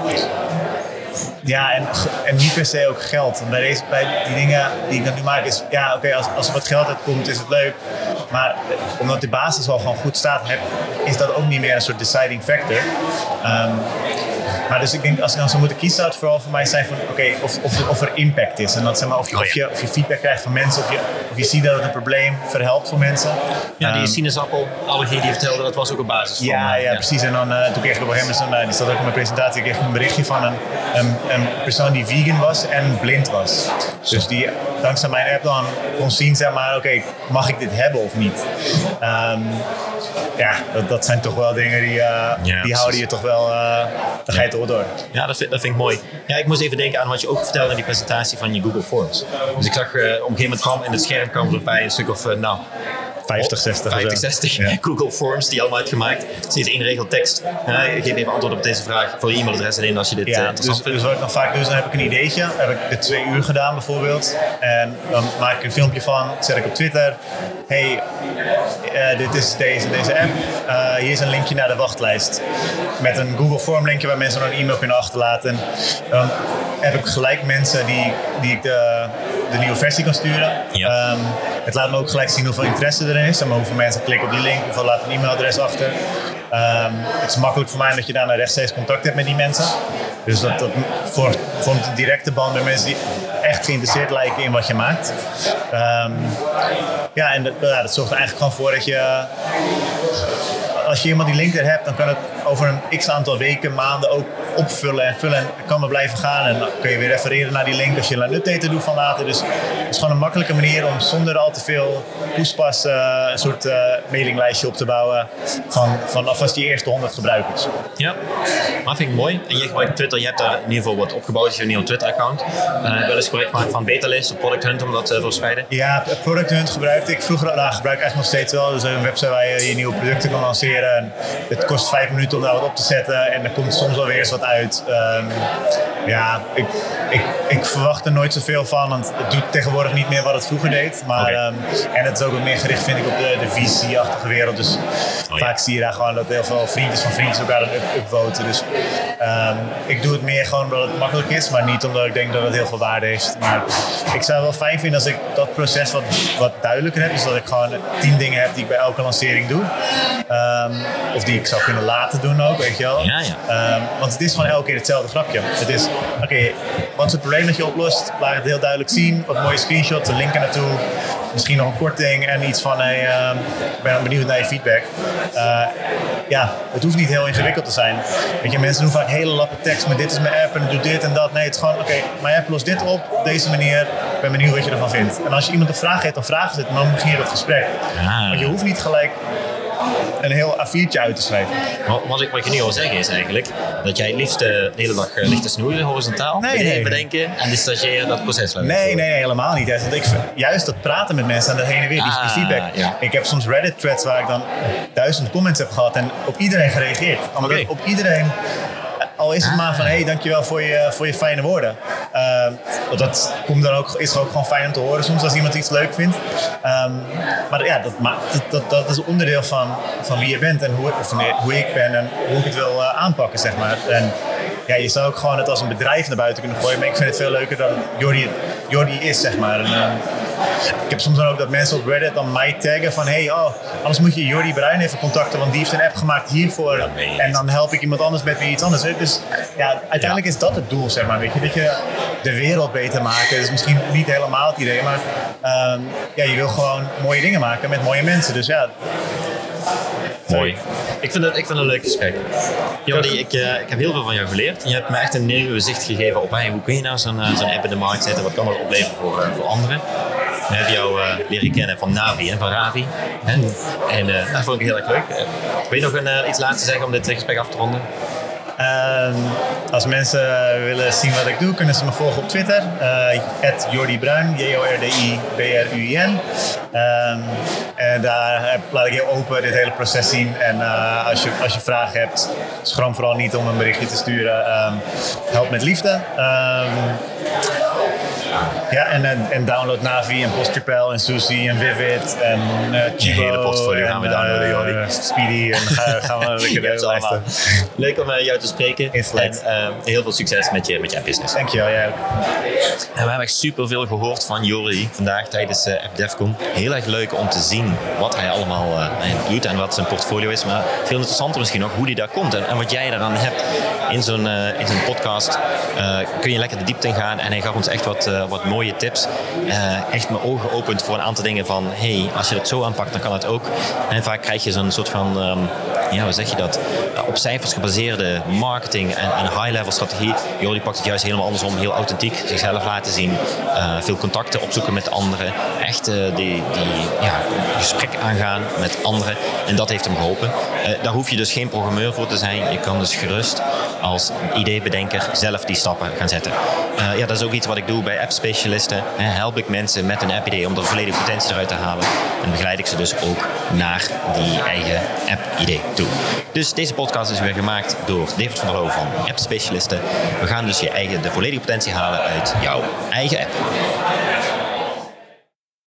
Ja, en, en niet per se ook geld. En bij, deze, bij die dingen die ik dan nu maak is... Ja, oké, okay, als, als er wat geld uitkomt is het leuk. Maar omdat de basis al gewoon goed staat... Heb, is dat ook niet meer een soort deciding factor. Um, maar dus ik denk, als ik dan zou moeten kiezen... zou het vooral voor mij zijn van... Oké, okay, of, of, of er impact is. En dat, zeg maar, of, je, of, je, of je feedback krijgt van mensen... Of je, of je ziet dat het een probleem verhelpt voor mensen. Ja, die um, sinaasappel-allergie die je vertelde... dat was ook een basis van... Ja, ja, ja. precies. En dan, uh, toen kreeg ik op een gegeven moment... Uh, die staat ook in mijn presentatie... Ik kreeg een berichtje van een... een een persoon die vegan was en blind was. Dus die dankzij mijn app dan kon zien, zeg maar, oké, okay, mag ik dit hebben of niet? Um, ja, dat, dat zijn toch wel dingen die, uh, ja, die houden je toch wel, uh, dan ga je toch door. Ja, dat vind, dat vind ik mooi. Ja, ik moest even denken aan wat je ook vertelde in die presentatie van je Google Forms. Dus ik zag, uh, op een gegeven moment kwam in het scherm kwam erbij een stuk of, uh, nou... vijftig, zestig. vijftig, zestig ja. Google Forms die je allemaal hebt gemaakt. Er zit één regel tekst. Uh, geef even antwoord op deze vraag voor je e-mailadres en in als je dit ja, uh, interessant dus, vindt. Dus wat ik dan vaak doe, is dan heb ik een ideetje. Heb ik dit twee uur gedaan bijvoorbeeld. En dan maak ik een filmpje van, zet ik op Twitter. Hey, uh, dit is deze, deze app. Uh, hier is een linkje naar de wachtlijst. Met een Google Form linkje waar mensen dan een e-mail kunnen achterlaten. Dan heb ik gelijk mensen die, die ik de, de nieuwe versie kan sturen. Ja. Um, het laat me ook gelijk zien hoeveel interesse erin is. En hoeveel mensen klikken op die link, hoeveel laten een e-mailadres achter. Um, het is makkelijk voor mij dat je daarna rechtstreeks contact hebt met die mensen. Dus dat, dat vormt, vormt een directe band met mensen die echt geïnteresseerd lijken in wat je maakt. Um, ja, en dat, ja, dat zorgt er eigenlijk gewoon voor dat je... Als je iemand die LinkedIn hebt, dan kan het over een x-aantal weken, maanden ook opvullen en vullen. En kan maar blijven gaan. En dan kun je weer refereren naar die link als je een update doet van later. Dus het is gewoon een makkelijke manier om zonder al te veel poespas uh, een soort uh, mailinglijstje op te bouwen van, van alvast die eerste honderd gebruikers. Ja, maar vind ik mooi. En je gebruikt Twitter, je hebt daar in ieder geval wat opgebouwd, is je nieuwe Twitter-account. Uh, wel eens gebruik gemaakt van Betalist of Product Hunt om dat te uh, verspreiden? Ja, Product Hunt gebruikte ik vroeger, nou, gebruik ik eigenlijk nog steeds wel. Dus een website waar je je nieuwe producten kan lanceren. En het kost vijf minuten om daar wat op te zetten en er komt soms wel weer eens wat uit. Um, ja, ik, ik, ik verwacht er nooit zoveel van, want het doet tegenwoordig niet meer wat het vroeger deed. Maar, okay. um, en het is ook wat meer gericht, vind ik, op de, de V C-achtige wereld. Dus oh, ja. vaak zie je daar gewoon dat heel veel vriendjes van vriendjes elkaar dan up- upvoten. Dus um, ik doe het meer gewoon omdat het makkelijk is, maar niet omdat ik denk dat het heel veel waarde heeft. Maar ik zou het wel fijn vinden als ik dat proces wat, wat duidelijker heb. Dus dat ik gewoon tien dingen heb die ik bij elke lancering doe. Um, of die ik zou kunnen laten doen ook, weet je wel. Ja, ja. Um, want het is gewoon elke keer hetzelfde grapje. Het is, oké, okay, wat is het probleem dat je oplost? Laat het heel duidelijk zien. Wat mooie screenshots, een link er naartoe. Misschien nog een korting en iets van, hey, uh, ik ben benieuwd naar je feedback. Uh, ja, het hoeft niet heel ingewikkeld te zijn. Weet je, mensen doen vaak hele lappe tekst met dit is mijn app en doe dit en dat. Nee, het is gewoon, oké, okay, mijn app lost dit op, op deze manier. Ik ben benieuwd wat je ervan vindt. En als je iemand een vraag heeft, dan vragen ze het, dan begin je dat gesprek. Ah. Want je hoeft niet gelijk een heel A viertje uit te schrijven. Wat ik, wat je nu al zeggen is eigenlijk dat jij het liefst de hele dag uh, ligt te snoeien horizontaal, nee, nee, bedenken nee. en de stagiair dat proces laten. Nee, nee, nee, helemaal niet. Want ik, juist dat praten met mensen en dat heen en weer, ah, die feedback. Ja. Ik heb soms Reddit threads waar ik dan duizend comments heb gehad en op iedereen gereageerd. Omdat okay. op iedereen, al is het ah. maar van, hé, hey, dankjewel voor je, voor je fijne woorden. Uh, dat komt dan ook, is ook gewoon fijn om te horen soms als iemand iets leuk vindt. Um, maar ja, dat, dat, dat, dat is onderdeel van, van wie je bent en hoe, of nee, hoe ik ben en hoe ik het wil uh, aanpakken, zeg maar. En ja, je zou ook gewoon het als een bedrijf naar buiten kunnen gooien, maar ik vind het veel leuker dat het Jordi, Jordi is, zeg maar. En, uh, ik heb soms dan ook dat mensen op Reddit dan mij taggen van, hey, oh, anders moet je Jordi Bruin even contacten, want die heeft een app gemaakt hiervoor. Ja, en dan help ik iemand anders met weer iets anders. Dus ja, uiteindelijk ja. is dat het doel, zeg maar, weet je, dat je de wereld beter maakt. Dat is misschien niet helemaal het idee, maar um, ja, je wil gewoon mooie dingen maken met mooie mensen. Dus ja. Mooi. Ik vind het, ik vind het een leuk gesprek. Jordi, ik, uh, ik heb heel veel van jou geleerd. Je hebt me echt een nieuw zicht gegeven op hey, hoe kun je nou zo'n, uh, zo'n app in de markt zetten. Wat kan dat opleveren voor, uh, voor anderen. We hebben jou uh, leren kennen van Navi en van Ravi. Hè? En uh, dat vond ik heel erg leuk. Uh, wil je nog een, uh, iets laten zeggen om dit gesprek af te ronden? Um, als mensen willen zien wat ik doe, kunnen ze me volgen op Twitter. at uh, Jordi Bruin, J O R D I B R U I N. Um, en daar laat ik heel open dit hele proces zien. En uh, als, je, als je vragen hebt, schroom vooral niet om een berichtje te sturen. Um, help met liefde. Um, Ja, en, en, en download Navi en Postrepel en Suzy en Vivid en uh, Chibo. De hele portfolio gaan we downloaden, Jordi. Uh, Speedy en gaan, gaan we lekker de lijsten. Leuk om uh, jou te spreken. En uh, heel veel succes met je, met je business. Dankjewel, jij ook. En we hebben echt superveel gehoord van Jordi vandaag tijdens uh, AppDevCon. Heel erg leuk om te zien wat hij allemaal uh, doet en wat zijn portfolio is. Maar veel interessanter misschien nog hoe hij daar komt en, en wat jij daaraan hebt. In zo'n, uh, in zo'n podcast uh, kun je lekker de diepte in gaan en hij gaf ons echt wat, uh, wat mooie tips. Uh, echt mijn ogen geopend voor een aantal dingen van hey, als je dat zo aanpakt, dan kan het ook. En vaak krijg je zo'n soort van, um, ja, hoe zeg je dat? Uh, op cijfers gebaseerde marketing en, en high-level strategie. Jordi pakt het juist helemaal andersom, heel authentiek, zichzelf laten zien, uh, veel contacten opzoeken met anderen, echt uh, die, die ja, gesprek aangaan met anderen. En dat heeft hem geholpen. Uh, daar hoef je dus geen programmeur voor te zijn. Je kan dus gerust als ideebedenker zelf die stappen gaan zetten. Uh, ja, dat is ook iets wat ik doe bij app-specialisten. He, help ik mensen met een app-idee om de volledige potentie eruit te halen. En begeleid ik ze dus ook naar die eigen app-idee toe. Dus deze podcast is weer gemaakt door David van der Loo van App-specialisten. We gaan dus je eigen, de volledige potentie halen uit jouw eigen app.